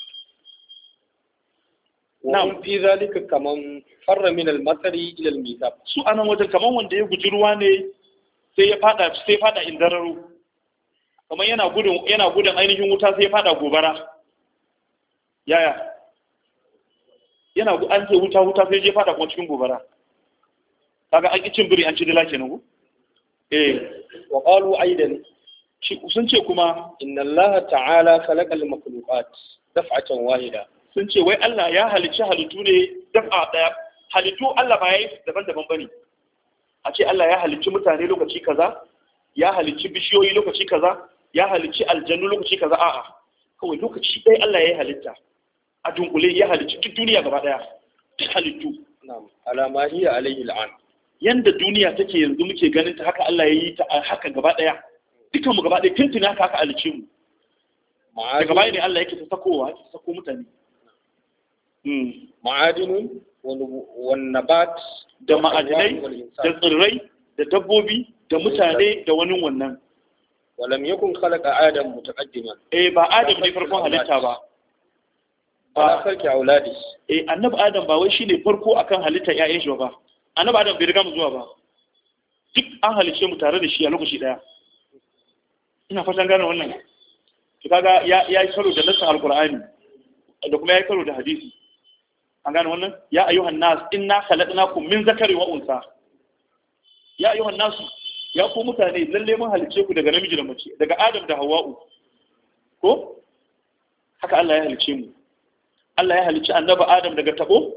[SPEAKER 2] Na'am, fi zalika kaman farra min al-matari ila al-mizab.
[SPEAKER 1] Su anan wajen kaman wanda ya guji ruwa ne sai ya fada indararo, kaman yana gudun ainihin wuta sai ya fada gobara. Yaya an ce wuta sai ya fada kuma cikin gobara, kaga an ki cin biri an ci dila kenan ku.
[SPEAKER 2] Wa qalu aidan,
[SPEAKER 1] sun ce kuma
[SPEAKER 2] inna Allah ta'ala khalaqa al-makhluqat daf'atan wahida.
[SPEAKER 1] Sun ce wai Allah ya halicci halittu ne daf'a daya. Halittu Allah ba yayi daban-daban bane. A ce Allah ya halicci mutane lokaci kaza, ya halicci bishiyoyi lokaci kaza, ya halicci aljannu lokaci kaza, a'a. Kawai lokaci ɗaya Allah ya yi halitta. A dunkule ya halicci duk duniya gaba daya. Duk halittu.
[SPEAKER 2] Na'am. Alama hiya alayhi al'an.
[SPEAKER 1] Yanda duniya take yanzu muke ganin ta haka Allah ya yi ta haka gaba daya. Dukan mu gaba daya tuntuni haka halicce mu. Daga baya ne Allah yake ta sako mutane.
[SPEAKER 2] Ma'adinun wan nabat,
[SPEAKER 1] da ma'adinai da tsirrai da dabbobi da mutane da wani wannan.
[SPEAKER 2] Walam yakun khalaqa adam mutaqaddiman.
[SPEAKER 1] Ba Adam ne farkon halitta ba.
[SPEAKER 2] Ba sarki auladi.
[SPEAKER 1] Annabi Adam ba wai shine farko akan halittar ƴaƴan shi ba. Annabi Adam bai riga mu zuwa ba. Duk an halice mu tare da shi a lokaci daya. Ina fatan gane wannan. To kaga ya yi karo da nassin alqur'ani da kuma ya yi karo da hadisi. An gane wannan? Ya ayyuhan nas inna khalaqnakum min zakari wa unsa. Ya ayyuhan nas, ya ku mutane lalle mun halice ku daga namiji da mace, daga Adam da Hawwa'u. Ko haka Allah ya halice mu. Allah ya halice annabi Adam daga tabo,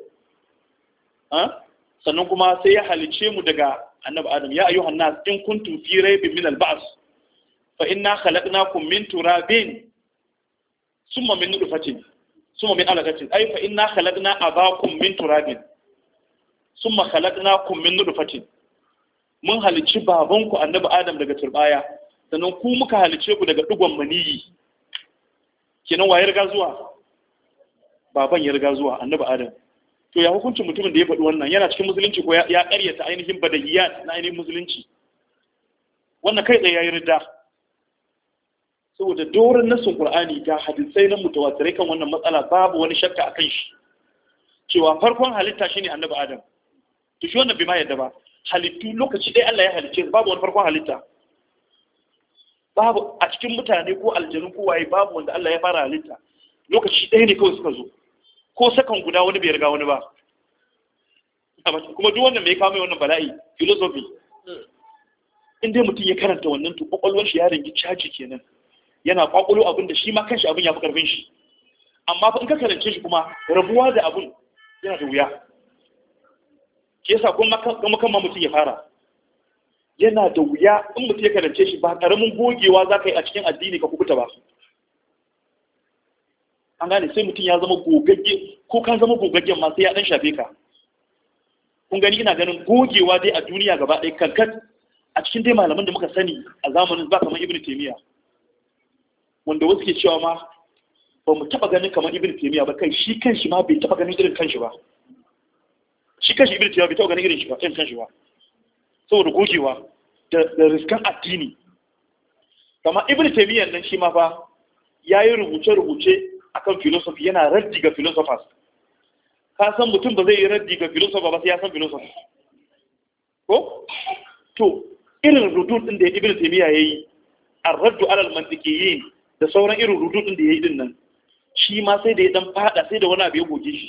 [SPEAKER 1] sannan kuma sai ya halice mu daga annabi Adam. Ya ayyuhan nas in kuntum fi raybin min al-ba's fa inna khalaqnakum min turabin summa min nutfatin summa min alaqatin, ay fa inna khalaqna abakum min turabin summa khalaqnakum min nutfatin. Mun halici babanku annabi Adam daga turbaya, sannan ku muka halice ku daga digon maniyi. Kenan waye riga zuwa? Baban ya riga zuwa, annabi Adam. To ya hukuncin mutumin da ya faɗi wannan, yana cikin musulunci ko ya ƙaryata ainihin badahiyat na ainihin musulunci? Wannan kai tsaye yayi ridda. Saboda doron nasin Qur'ani ga hadisai na mutawatirai kan wannan matsala, babu wani shakka akan shi cewa farkon halitta shine annabi Adam. To shi wannan bai ma yadda ba. Halittu lokaci ɗaya Allah ya halicce, babu wani farkon halitta. Babu a cikin mutane ko aljanu ko waye, babu wanda Allah ya fara halitta. Lokaci ɗaya ne kawai suka zo. Ko sakan guda wani bai riga wani ba. Kuma duk wannan mai kawo mai wannan bala'i, philosophy. In dai mutum ya karanta wannan to kwakwalwar shi ya ringi caji kenan. Yana kwakwalo abin da shi ma kanshi abin ya fi karfin shi. Amma fa in ka karance shi kuma rabuwa da abin yana da wuya. Ke yasa kuma kan ma mutum ya fara. Yana da wuya in mutum ya karance shi, ba karamin gogewa za ka yi a cikin addini ka kubuta ba. An gane sai mutum ya zama gogagge, ko kan zama gogaggen ma sai ya dan shafe ka. Kun gani ina ganin gogewa dai a duniya gaba ɗaya kankan a cikin dai malaman da muka sani a zamanin ba kamar Ibn Taymiyyah, wanda wasu ke cewa ma ba mu taɓa ganin kamar Ibn Taymiyyah ba, kai shi kanshi ma bai taɓa ganin irin kanshi ba. Shi kanshi Ibn Taymiyyah bai taɓa ganin irin kanshi ba, saboda gogewa da riskan addini. Kama Ibn Taymiyyah nan shi ma fa ya yi rubuce-rubuce akan philosophy, yana raddi ga philosophers. Ka san mutum ba zai yi raddi ga philosopher ba sai ya san philosophy. Ko? To, irin rudud din da Ibn Taymiyyah yayi, ar-raddu ala al-mantiqiyyin da sauran irin rudud din da yayi din nan, shi ma sai da ya dan fada, sai da wani abu ya goge shi.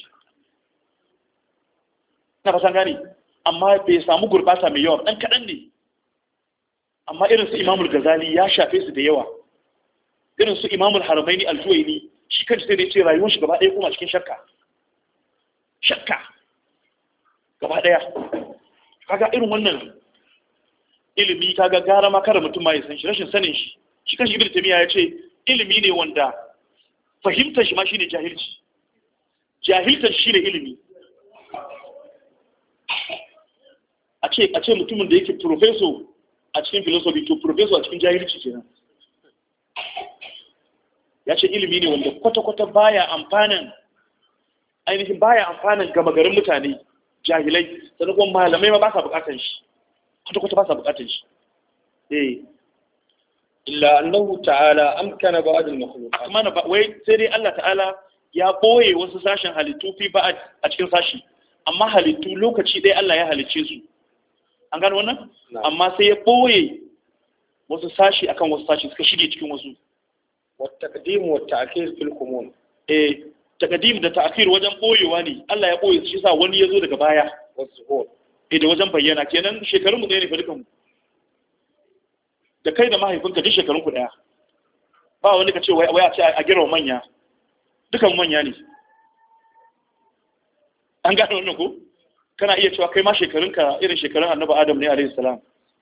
[SPEAKER 1] Na fasan gane, amma bai samu gurbata mai yawa, dan kadan ne. Amma irin su Imam al-Ghazali ya shafe su da yawa. Irin su Imam al-Haramaini al-Juwayni, shi kanshi sai da ya ce rayuwar shi gaba ɗaya kuma cikin shakka gaba ɗaya. Kaga irin wannan ilimi, kaga gara ma kada mutum ma ya san shi, rashin sanin shi. Shi kanshi Ibn Taymiyyah ya ce ilimi ne wanda fahimtar shi ma shine jahilci. jahiltar shi ne ilimi. A ce mutumin da yake professor a cikin philosophy to professor a cikin jahilci kenan. Ya ce ilimi ne wanda kwata-kwata baya amfanin gama garin mutane jahilai, sannan kuma malamai ma ba sa bukatar shi, kwata-kwata ba sa bukatar shi.
[SPEAKER 2] Illa annahu ta'ala amkana ba'd al-makhluqat,
[SPEAKER 1] amma wai sai dai Allah ta'ala ya boye wasu sashen halittu fi ba'd a cikin sashi, amma halittu lokaci ɗaya Allah ya halicce su, an gano wannan, amma sai ya boye wasu sashi akan wasu sashi suka shige cikin wasu.
[SPEAKER 2] Wa taqdim wa ta'khir fil kumun,
[SPEAKER 1] taqdim da ta'khir wajen boyewa ne, Allah ya boye shi sa wani yazo daga baya,
[SPEAKER 2] wasu
[SPEAKER 1] da wajen bayyana kenan shekarun mu ɗaya ne fa dukan mu, da kai da mahaifinka duk shekarun ku ɗaya, ba wani ka ce wai a ce a girma manya, dukan manya ne, an gano wannan ko? Kana iya cewa kai ma shekarunka irin shekarun annabi Adam ne alayhi salam.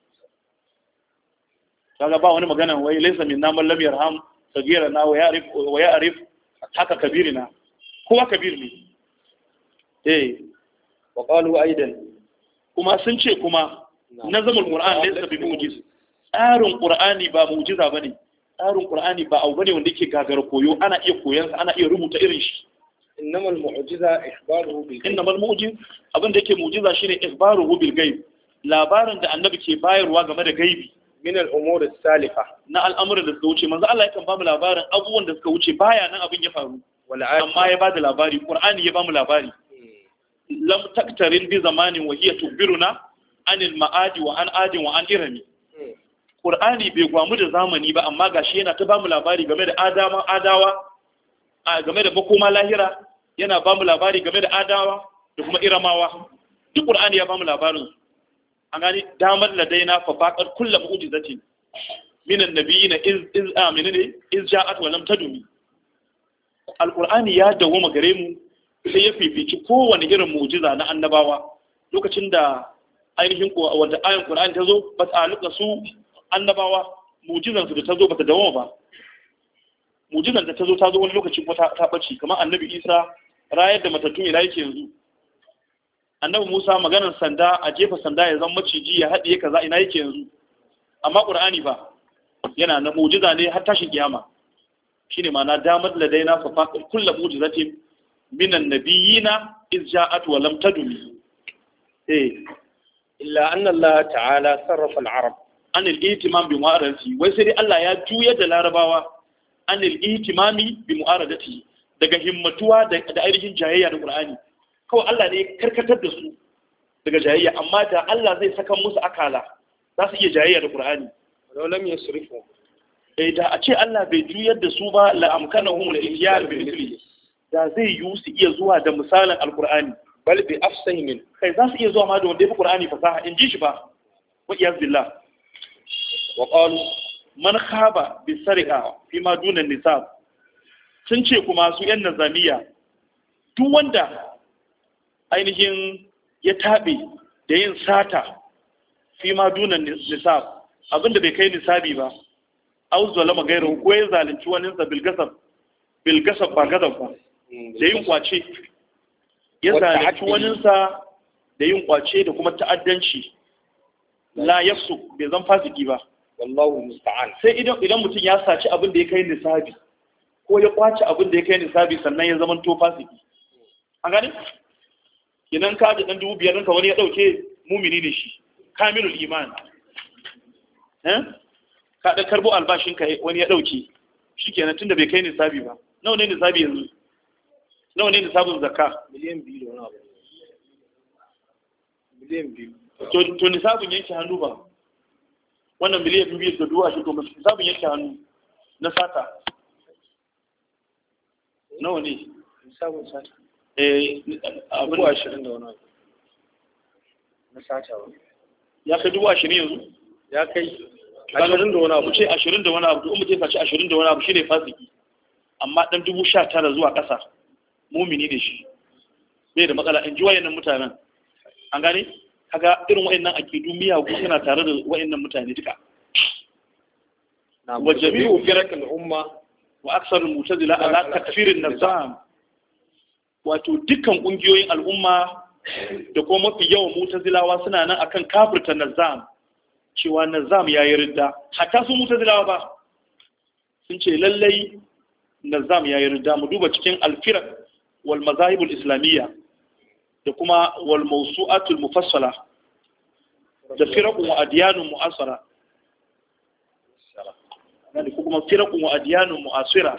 [SPEAKER 1] Kaga ba wani magana wai laysa minna man lam yarham sagirana wa ya'rif haka kabirina, kowa kabir ne.
[SPEAKER 2] Wa qalu aidan,
[SPEAKER 1] kuma sun ce kuma nazamul qur'an laysa bi mu'jiz, tsarin qur'ani ba mu'jiza bane, tsarin qur'ani ba abu bane wanda yake gagara koyo, ana iya koyon sa, ana iya rubuta irin shi.
[SPEAKER 2] Innamal mu'jiza ikhbaruhu bil ghaib,
[SPEAKER 1] innamal mu'jiz abinda yake mu'jiza shine ikhbaruhu bil ghaib, labarin da annabi ke bayarwa game da gaibi,
[SPEAKER 2] min al-umur as-salifa,
[SPEAKER 1] na al'amuran da suka wuce. Manzo Allah yakan ba mu labarin abubuwan da suka wuce, baya nan abin ya faru, amma ya bada labari, qur'ani ya ba mu labari. Lam taktarin bi zamanin wa hiya tubiruna anil ma'adi wa an adin wa an irami. Qur'ani bai gwamu da zamani ba, amma gashi yana ta ba mu labari game da adawa, game da makoma lahira, yana ba mu labari game da adawa da kuma iramawa. Duk Qur'ani ya ba mu labarin. An gani damar ladaina fa faqat kullu mu'jizatin minan nabiyina iz ja'at wa lam tadumi. Al-Qur'ani ya dawo gare mu, sai ya fifici kowane irin mu'jiza na annabawa. Lokacin da ainihin wanda ayin Qur'ani ta zo, ba ta aluka su annabawa mu'jizan su da ta zo ba ta dawo ba. Mu'jizan da ta zo wani lokaci ko ta bace, kamar annabi Isa rayar da matattun ina yake yanzu. Annabi Musa maganar sanda, a jefa sanda ya zama maciji ya haɗiye kaza, ina yake yanzu. Amma Qur'ani ba yana na mu'jiza ne har tashin kiyama. Shine ma'ana damar ladaina fa faqul kullu mu'jizatin minan nabiyina iz ja'at wa lam tadumi.
[SPEAKER 2] Illa anna Allah ta'ala sarrafa al-arab
[SPEAKER 1] an al-ihtimam bi mu'aradati, wai sai dai Allah ya juyar da larabawa an al-ihtimami bi mu'aradati, daga himmatuwa da ainihin jayayya da Qur'ani. Kawai Allah ne ya karkatar da su daga jayayya, amma da Allah zai saka musu akala za su iya jayayya da Qur'ani.
[SPEAKER 2] Walau lam yasrifu,
[SPEAKER 1] da a ce Allah bai juyar da su ba, la amkanahum al-ihyar bi mithli, da zai yi su iya zuwa da misalin al-Qur'ani,
[SPEAKER 2] bal bi afsahi min,
[SPEAKER 1] kai za su iya zuwa ma da wanda ya fi Qur'ani fasaha, in ji shi ba, wa iyaz billah.
[SPEAKER 2] Wa qalu
[SPEAKER 1] man khaba bi sari'a fi ma duna nisab, sun ce kuma su yan nazamiya, duk wanda ainihin ya taɓe da yin sata fi ma duna nisab, abinda bai kai nisabi ba, au zalama gairu, ko ya zalunci waninsa bilgasab ba gazab ba, da yin kwace, ya zalunci waninsa da yin kwace da kuma ta'addanci, la yafsu bai zan fasiki ba.
[SPEAKER 2] Wallahu musta'an.
[SPEAKER 1] Sai idan mutum ya saci abin da ya kai nisabi, ko ya kwace abin da ya kai nisabi, sannan ya zama to fasiki. An gane? Idan ka ji dan 5,000 ka wani ya dauke, mumini ne shi, kamilul iman. Ka dan karbo albashin ka wani ya dauke, shikenan tunda bai kai nisabi ba. Nawa ne nisabi yanzu? Nawa ne nisabin zakka?
[SPEAKER 2] Miliyan 2 da wani abu. Miliyan 2.
[SPEAKER 1] To nisabin yanke hannu ba. Wannan miliyan 2 da duwa shi, to nisabin yanke hannu na sata. Nawa ne
[SPEAKER 2] nisabin sata?
[SPEAKER 1] Abin
[SPEAKER 2] 20,000 da wani abu. Na sata ba.
[SPEAKER 1] Ya kai 20,000 yanzu?
[SPEAKER 2] Ya kai 20 da wani abu.
[SPEAKER 1] Ce 20 da wani abu, in mutum ya saci 20 da wani abu shi ne fasiki. Amma dan 19,000 zuwa ƙasa, mumini ne shi. Bai da matsala, in ji wayannan mutanen. An gane? Kaga irin wayannan akidu miyagu suna tare da wayannan mutane duka. Wa jami'u firaq al-umma wa aksar al-mu'tazila ala takfir an-nazam. wato dukkan ƙungiyoyin al'umma da kuma mafi yawan mutazilawa suna nan akan kafirta nazam, cewa nazam ya yi ridda. Hatta su mutazilawa ba sun ce lallai nazam ya yi ridda. Mu duba cikin alfirak wal mazahibul islamiyya da kuma wal mawsu'atul mufassala da firaqun wa adyanun mu'asara da kuma firaqun wa adyanun mu'asira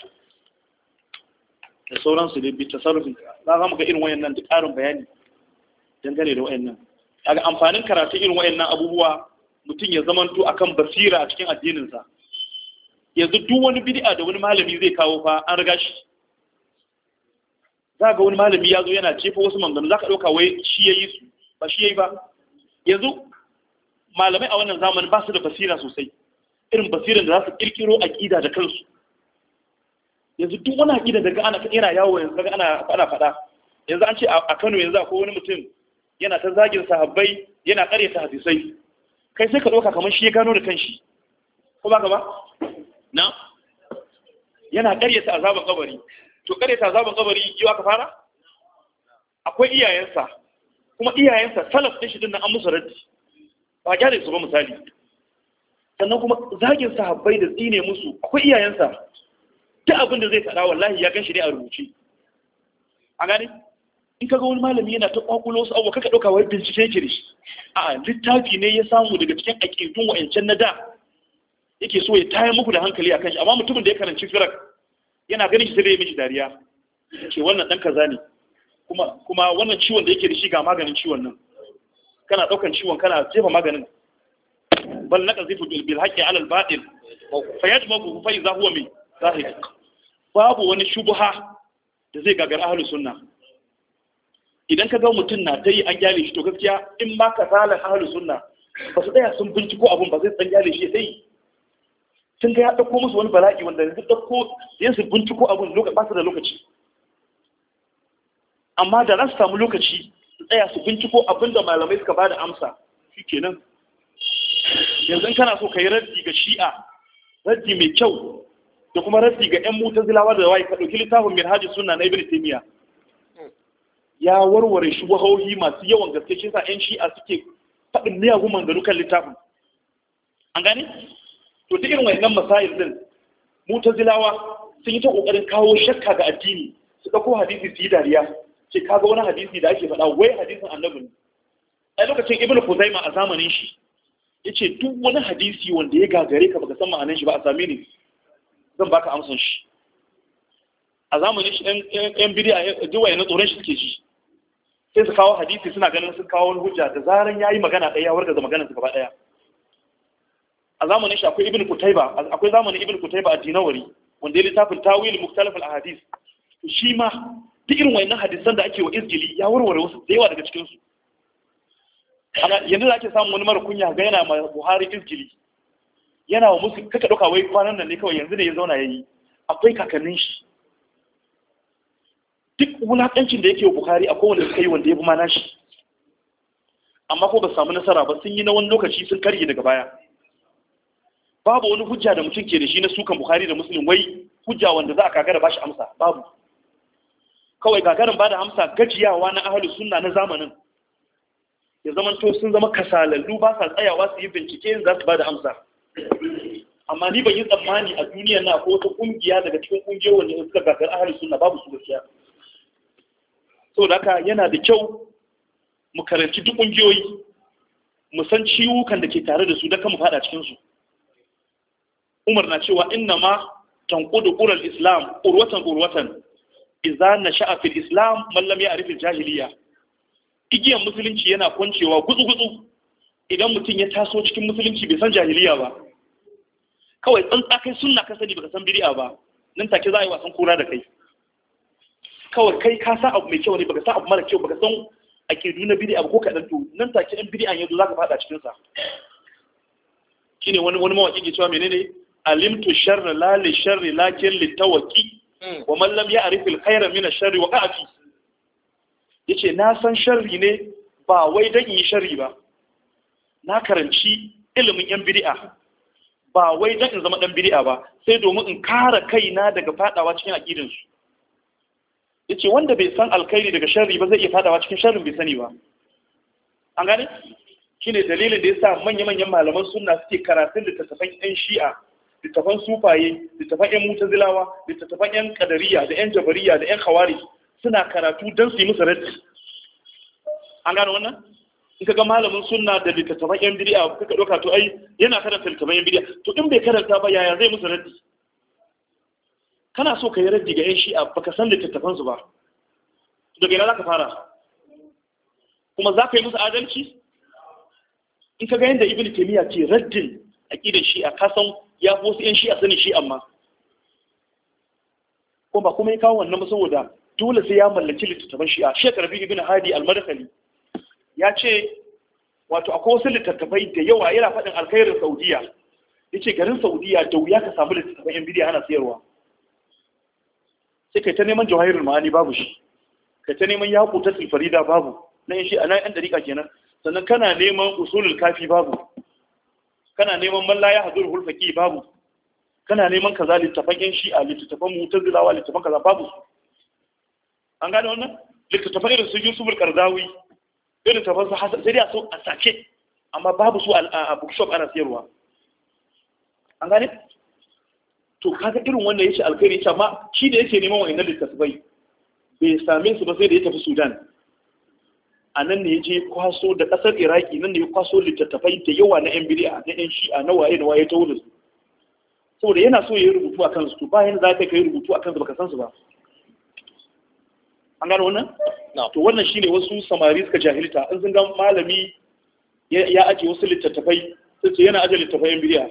[SPEAKER 1] da sauransu da bi tasarrufi. za mu ga irin wayannan duk ƙarin bayani dangane da wayannan. Kaga amfanin karatu irin wayannan abubuwa mutum ya zamanto akan basira a cikin addininsa. Yanzu duk wani bid'a da wani malami zai kawo fa an riga shi. Za ga wani malami ya zo yana jefa wasu maganganu za ka ɗauka wai shi ya yi su ba shi ya yi ba. Yanzu malamai a wannan zamanin ba su da basira sosai, irin basiran da za su ƙirƙiro aƙida da kansu. Yanzu duk wani aƙida daga ana yana yawo yanzu daga ana faɗa. Yanzu an ce a Kano yanzu akwai wani mutum yana ta zagin sahabbai yana ƙaryata hadisai. Kai sai ka ɗauka kamar shi ya gano da kanshi. Ko ba ka ba? Na? Yana ƙaryata azaban kabari. To ƙaryata azaban kabari yau aka fara? Akwai iyayensa. Kuma iyayensa salaf ɗin shi din nan an musu raddi. Ba gyara su ba misali. Sannan kuma zagin sahabbai da tsine musu akwai iyayensa. Duk abin da zai faɗa wallahi ya gan shi ne a rubuce. A gane? In ka ga wani malami yana ta ƙwaƙulo wasu abubuwa kaka ɗauka wai bincike yake da shi. A littafi ne ya samu daga cikin aƙidun wa'ancan na da. Yake so ya tayar muku da hankali a kan shi. Amma mutumin da ya karanci firak yana ganin shi sai ya mishi dariya. Ce wannan ɗan kaza ne. Kuma wannan ciwon da yake da shi ga maganin ciwon nan. Kana ɗaukan ciwon kana jefa maganin. Bal naqzifu bil haqqi ala al batil fa yajmahu fa idha huwa min zahid. Babu wani shubha da zai gagar ahlus sunna. Idan ka ga mutum na ta yi an gyale shi to gaskiya in ma ka salan ahlus sunna ba su tsaya sun binciko abun ba zai san gyale shi sai sun ga ya dauko musu wani bala'i wanda zai dauko yin su binciko abun lokaci ba su da lokaci. Amma da za su samu lokaci su tsaya su binciko abin da malamai suka bada amsa shikenan. Yanzu in kana so ka yi raddi ga shi'a, raddi mai kyau da kuma raddi ga ƴan mutazilawa da wai ka dauki littafin minhajus sunna na ibn taymiya. Ya warware shubuhohi masu yawan gaske shi sa ƴan shi'a suke faɗin miyagun maganganu kan littafin. An gane? To duk irin wannan masail din mutazilawa sun yi ta kokarin kawo shakka ga addini, su dauko hadisi su yi dariya. Ce kaga wani hadisi da ake faɗa wai hadisin annabi ne. A lokacin Ibn Khuzaima a zamanin shi yace duk wani hadisi wanda ya gagare ka baka san ma'anar shi ba a same ni zan baka amsan shi. A zamanin shi ɗan bid'a duwaye na tsoron shi suke ji. Sai su kawo hadisi suna ganin sun kawo wani hujja da zaran yayi magana ɗaya warga da maganar su gaba ɗaya. A zamanin shi akwai Ibn Qutayba, akwai zamanin Ibn Qutayba a Dinawari wanda ya littafin Tawil Mukhtalaf al-Ahadith. Shi ma duk irin wayannan hadisan da ake wa izgili ya warware wasu da yawa daga cikin su. Yanzu da ake samun wani mara kunya ga yana ma Buhari izgili. Yana wa musu kaka dauka wai kwanan nan ne kawai yanzu ne ya zauna yayi. Akwai kakannin shi. Duk wulakancin da yake wa Buhari akwai wanda suka yi wanda ya fi mana shi. Amma ko ba samu nasara ba sun yi na wani lokaci sun karye daga baya. Babu wani hujja da mutum ke da shi na sukan Buhari da Muslim wai hujja wanda za a kagara ba shi amsa babu. Kawai gagarin ba da amsa gajiyawa na ahlus sunna na zamanin ya zaman to sun zama kasalallu ba sa tsayawa su yi bincike za su ba da amsa. Amma ni ban yi tsammani a duniya na ko wata kungiya daga cikin kungiyoyin wanda suka gagar ahlus sunna babu su gaskiya. Saboda haka yana da kyau mu karanci duk kungiyoyi mu san ciwukan da ke tare da su da kan mu fada cikin su. Umar na cewa inna ma tanqudu qural islam urwatan idza nasha'a fil islam man lam ya'rif al jahiliya. Igiyan musulunci yana kwancewa gutsu idan mutum ya taso cikin musulunci bai san jahiliya ba. Kawai tsantsa kai sunna ka sani baka san bid'a ba, nan take za a yi wasan kura da kai. Kawai kai ka sa abu mai kyau ne baka sa abu mara kyau baka san akidu na bid'a ba ko kadan to nan take in bid'a yazo zaka fada cikin sa. Shine wani mawaki ke cewa menene alimtu sharra la li sharri lakin li tawaqi wa man lam ya'rif al khayra min ash-sharri waqa'a fi. Yace na san sharri ne ba wai dan yi sharri ba. Na karanci ilimin yan bid'a ba wai dan in zama dan bid'a ba sai domin in kare kaina daga fadawa cikin aqidin su. yace wanda bai san alkhairi daga sharri ba zai iya fadawa cikin sharrin bai sani ba. An gane shine dalilin da yasa manya-manyan malaman sunna suke karatun littattafan yan shi'a, littattafan sufaye, littattafan yan mutazilawa, littattafan yan kadariya da yan jabariya da yan khawari, suna karatu don su yi musu raddi. An gane wannan? In ka ga malamin sunna da littattafan yan bid'a kuka dauka to ai yana karanta littattafan yan bid'a, to in bai karanta ba yaya zai musu raddi? Kana so ka yi raddi ga yan shi'a baka san littattafan su ba, daga ina zaka fara? Kuma za ka yi musu adalci? In ka ga yadda ibn taymiya ke raddin aqidar shi'a ka san ya fi wasu yan shi'a sanin shi'a amma ko ba kuma ya kawo wannan ba saboda dole sai ya mallaki littattafan shi'a. Sheikh Rabi ibn Hadi al-Madkhali ya ce wato akwai wasu littattafai da yawa yana faɗin alkhairin Saudiya, yace garin Saudiya da wuya ka samu littattafan yan bidiya ana sayarwa. Sai kai ta neman Jawahirul Ma'ani babu shi, kai ta neman Yaqutatul Farida babu, na yin shi a nan yan dariƙa kenan. Sannan kana neman Usulul Kafi babu, kana neman Man la yahduru hulfaqi babu, kana neman kaza littattafan yan shi'a, littattafan mutazilawa, littattafan kaza babu. An gane wannan littattafan irin su Yusuf al-Qardawi, irin littattafan su Hasan, sai dai a so a sake amma babu su a bookshop ana sayarwa. An gane to kaga irin wannan yace alkhairi yace amma shi da yake neman wa'annan littattafai bai same su ba sai da ya tafi Sudan. A nan ne ya je kwaso da ƙasar Iraki, nan ne ya kwaso littattafai da yawa na yan bid'a na yan shi'a na waye da waye ta wurin su, saboda yana so ya yi rubutu a kansu. To bayan za ka yi rubutu a kansu baka san su ba. An gano wannan? To wannan shine wasu samari suka jahilta, in sun ga malami ya aje wasu littattafai sai yana aje littattafai yan bid'a.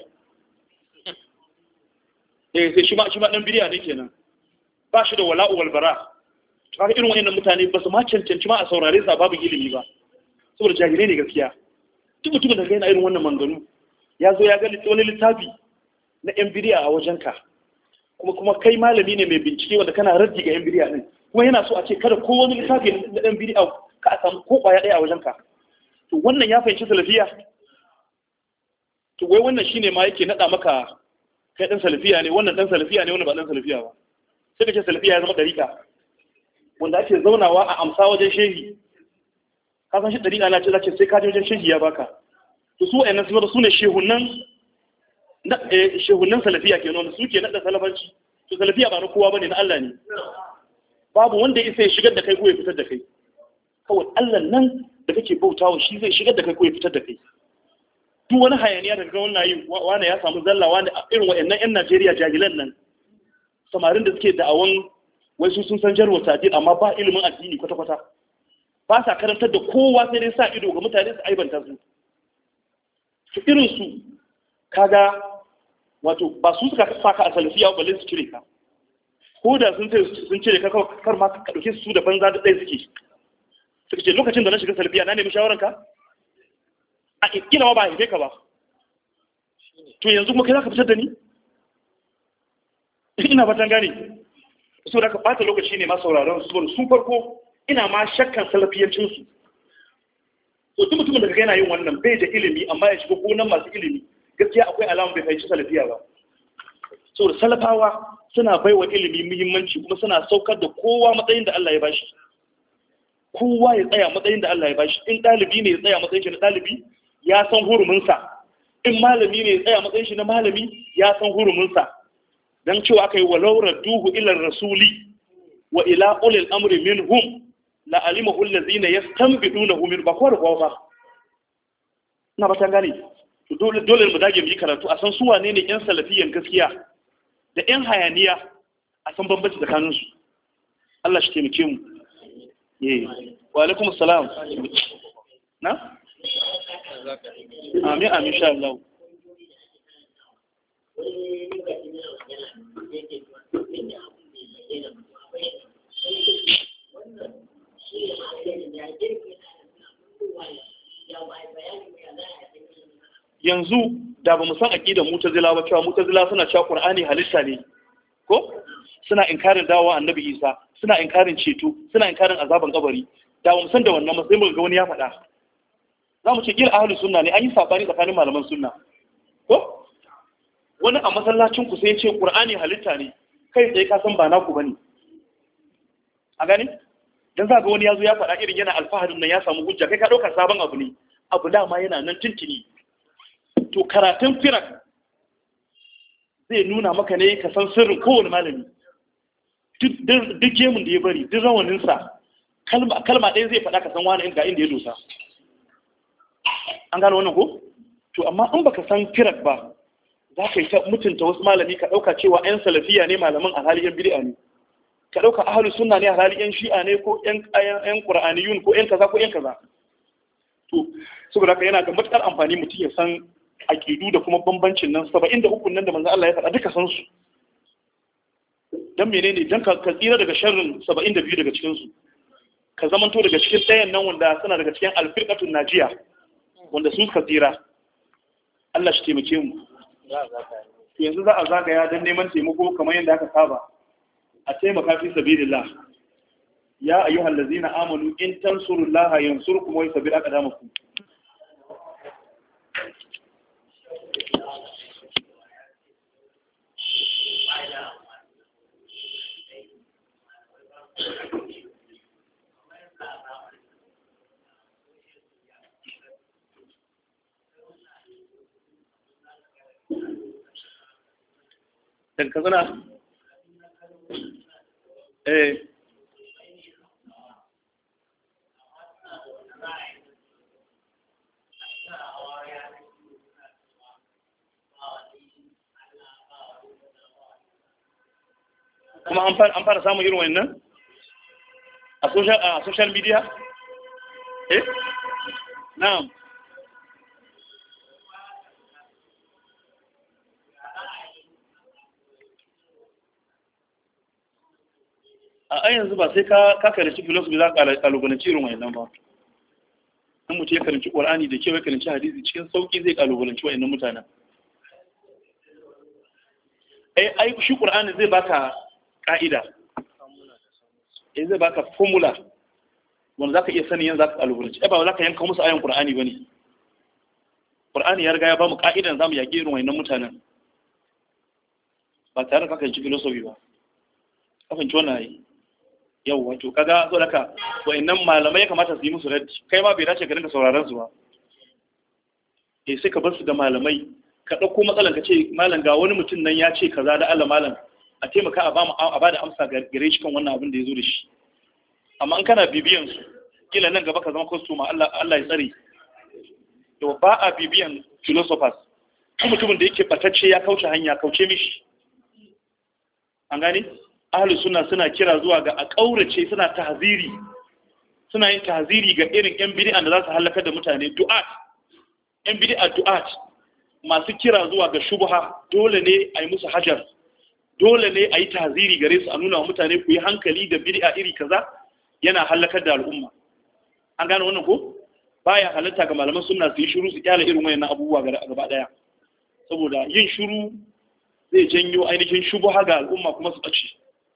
[SPEAKER 1] Sai shi ma dan bid'a ne kenan, ba shi da wala'u wal bara. Kaga irin wayannan mutane ba su ma cancanci ma a saurare sa babu ilimi ba, saboda jahilai ne gaskiya. Duk mutumin da yana irin wannan manganu ya zo ya ga wani littafi na yan bid'a a wajenka, kuma kai malami ne mai bincike wanda kana raddi ga yan bid'a din, kuma yana so a ce kada ko wani littafi na yan bid'a ka a samu ko kwaya daya a wajenka. To wannan ya fahimci salafiya? To wai wannan shine ma yake nada maka kai dan salafiya ne, wannan dan salafiya ne, wannan ba dan salafiya ba. Sai ka ce salafiya ya zama dariƙa wanda ake zaunawa a amsa wajen shehi. Ka san shi dariƙa na ce za ce sai ka je wajen shehi ya baka. To su wayannan su ne shehunan salafiya kenan wanda suke nada salafanci. To salafiya ba na kowa bane, na Allah ne. Babu wanda ya sai shigar da kai ko ya fitar da kai. Kawai Allah nan da kake bautawa shi zai shigar da kai ko ya fitar da kai. Duk wani hayaniya daga wannan yi wani ya samu zalla, wani irin wayannan yan Najeriya jahilan nan, samarin da suke da'awan wai su sun san jarwa tajir amma ba ilimin addini kwata-kwata, ba sa karantar da kowa sai dai sa ido ga mutane su aibanta su. To irin su kaga wato ba su suka saka a salafiya balle su cire ka, ko da sun cire ka kar ma ka dauke su da banza da ɗaya suka ce lokacin da na shiga salafiya na nemi shawaran ka a kila ma ba haife ka ba, to yanzu kuma kai za ka fitar da ni? Ina fatan gane. So da ka bata lokaci ne ma sauraron su farko ina ma shakkan salafiyancin su. So duk mutumin da kaga yana yin wannan bai da ilimi amma ya shiga gonan masu ilimi, gaskiya akwai alama bai fahimci salafiya ba. So da salafawa suna baiwa ilimi muhimmanci kuma suna saukar da kowa matsayin da Allah ya bashi. Kowa ya tsaya matsayin da Allah ya bashi. In ɗalibi ne ya tsaya matsayin shi na ɗalibi ya san huruminsa. In malami ne ya tsaya matsayin shi na malami ya san huruminsa. Dan cewa aka yi walau radduhu ila rasuli wa ila ulil amri minhum la alimahu allazina yastanbidunahu min ba ba. Na ba ta gane. To dole mu dage mu yi karatu a san su wane ne yan salafiyan gaskiya da yan hayaniya, a san bambanci tsakanin su. Allah shi taimake mu. Wa alaikum assalam. Na? Amin amin insha Allah. Yanzu da ba mu san aqidar Mu'tazila ba, cewa Mu'tazila suna cewa Qur'ani halitta ne ko suna inkarin dawowa Annabi Isa, suna inkarin ceto, suna inkarin azaban kabari, da ba mu san da wannan ba sai mu ga wani ya faɗa, za mu ce kila ahlus sunna ne, an yi sabani tsakanin malaman sunna ko wani a masallacin ku sai ya ce Qur'ani halitta ne, kai tsaye ka san ba naku bane. a gani dan za ga wani ya zo ya faɗa irin yana alfaharin nan ya samu hujja kai ka ɗauka sabon abu ne, abu dama yana nan tuntuni. To karatun firak zai nuna maka ne ka san sirrin kowane malami, duk gemun da ya bari, duk rawaninsa, kalma ɗaya zai faɗa ka san wani ga inda ya dosa. An gano wannan ko? To amma in baka san firak ba, za ka yi ta mutunta wasu malami ka ɗauka cewa 'yan salafiya ne malaman alhali 'yan bid'a ne, ka ɗauka ahalu sunna ne alhali 'yan shi'a ne ko 'yan qur'aniyun ko 'yan kaza ko 'yan kaza. To saboda haka yana da matuƙar amfani mutum ya san aƙidu da kuma bambancin nan 73 nan da manzo Allah ya faɗa duka san su. Dan menene? Dan ka tsira daga sharrin 72 daga cikin su, ka zamanto daga cikin ɗayan nan wanda suna daga cikin alfirqatun najiya wanda su suka tsira. Allah shi taimake mu. Yanzu za a zagaya don neman taimako kamar yadda aka saba, a taimaka fi sabilillah. Ya ayyuhal ladzina amanu in tansurullaha yansurkum wa yusabbir aqdamakum. Dan kazana kuma an fara samun irin wannan a social media. Na'am. A yanzu ba sai ka karanci philosophy za ka kalubalanci irin wannan ba. In mutum ya karanci Qur'ani da kewa karanci hadisi cikin sauki zai kalubalanci wayannan mutanen. Ai shi Qur'ani zai baka ka'ida. Zai baka formula wanda zaka iya sanin yanzu zaka kalubalanci. Ba za ka yanka musu ayan Qur'ani bane. Qur'ani ya riga ya ba mu ka'idan zamu yaki irin wayannan mutanen. Ba tare da ka karanci philosophy ba. Ka fahimci wannan ai. Yau wato kaga so daga wayannan malamai ya kamata su yi musu raddi, kai ma bai dace ka dinga sauraron su ba. Sai ka bar su da malamai, ka dauko matsalan ka ce malam ga wani mutum nan ya ce kaza da Allah malam a taimaka a ba da amsa gare shi kan wannan abin da ya zo da shi. Amma in kana bibiyan su kila nan gaba ka zama customer, Allah ya tsare. Yau ba a bibiyan philosophers, kuma mutumin da yake batacce ya kauce hanya kauce mishi. An gane? Ahlus sunna suna kira zuwa ga a kaurace, suna tahziri, suna yin tahziri ga irin yan bid'a da za su halaka da mutane. Du'at, yan bid'a du'at masu kira zuwa ga shubha, dole ne a yi musu hajar, dole ne a yi tahziri gare su, a nuna wa mutane ku yi hankali da bid'a iri kaza yana halakar da al'umma. An gane wannan ko? Baya halatta ga malaman sunna su yi shiru su kyale irin wayannan abubuwa gaba daya, saboda yin shiru zai janyo ainihin shubha ga al'umma kuma su ɓace.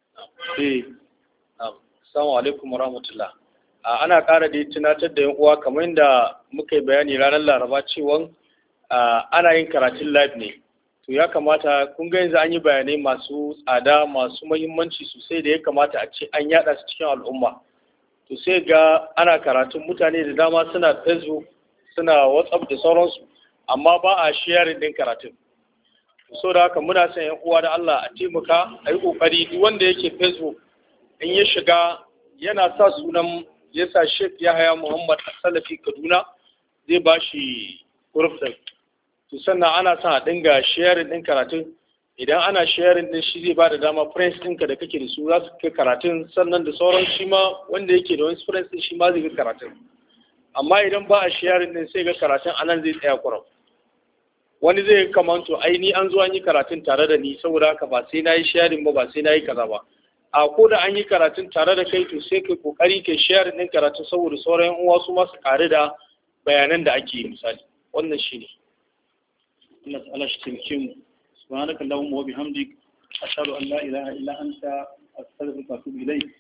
[SPEAKER 2] Assalamu alaikum warahmatullah. Ana ƙara da tunatar da yan uwa kamar yadda muka yi bayani ranar Laraba cewa ana yin karatun live ne. To ya kamata kun ga yanzu an yi bayanai masu tsada masu muhimmanci sosai da ya kamata a ce an yada su cikin al'umma. To sai ga ana karatun mutane da dama suna Facebook, suna WhatsApp da sauransu, amma ba a sharing din karatun. So da haka muna son yan uwa da Allah a taimaka a yi kokari duk wanda yake Facebook in ya shiga yana sa sunan yasa Sheikh Yahaya Muhammad Salafi Kaduna zai ba shi kurfin. To sannan ana son a dinga sharing din karatun, idan ana sharing din shi zai ba da dama friends ɗinka da kake da su za su kai karatun, sannan da sauran shi ma wanda yake da wani friends din shi ma zai ga karatun. Amma idan ba a sharing din sai ga karatun anan zai tsaya kuram. Wani zai kamanto ai ni an zo an yi karatun tare da ni saboda haka ba sai na yi sharing ba sai na yi kaza ba. A ko da an yi karatun tare da kai to sai kai kokari kai sharing din karatun saboda sauran yan uwa su ma su kare da bayanan da ake yi misali. Wannan shine. Allah shi taimake mu. Subhanakallahumma wa bihamdik ashhadu an la ilaha illa anta astaghfiruka wa atubu ilayk.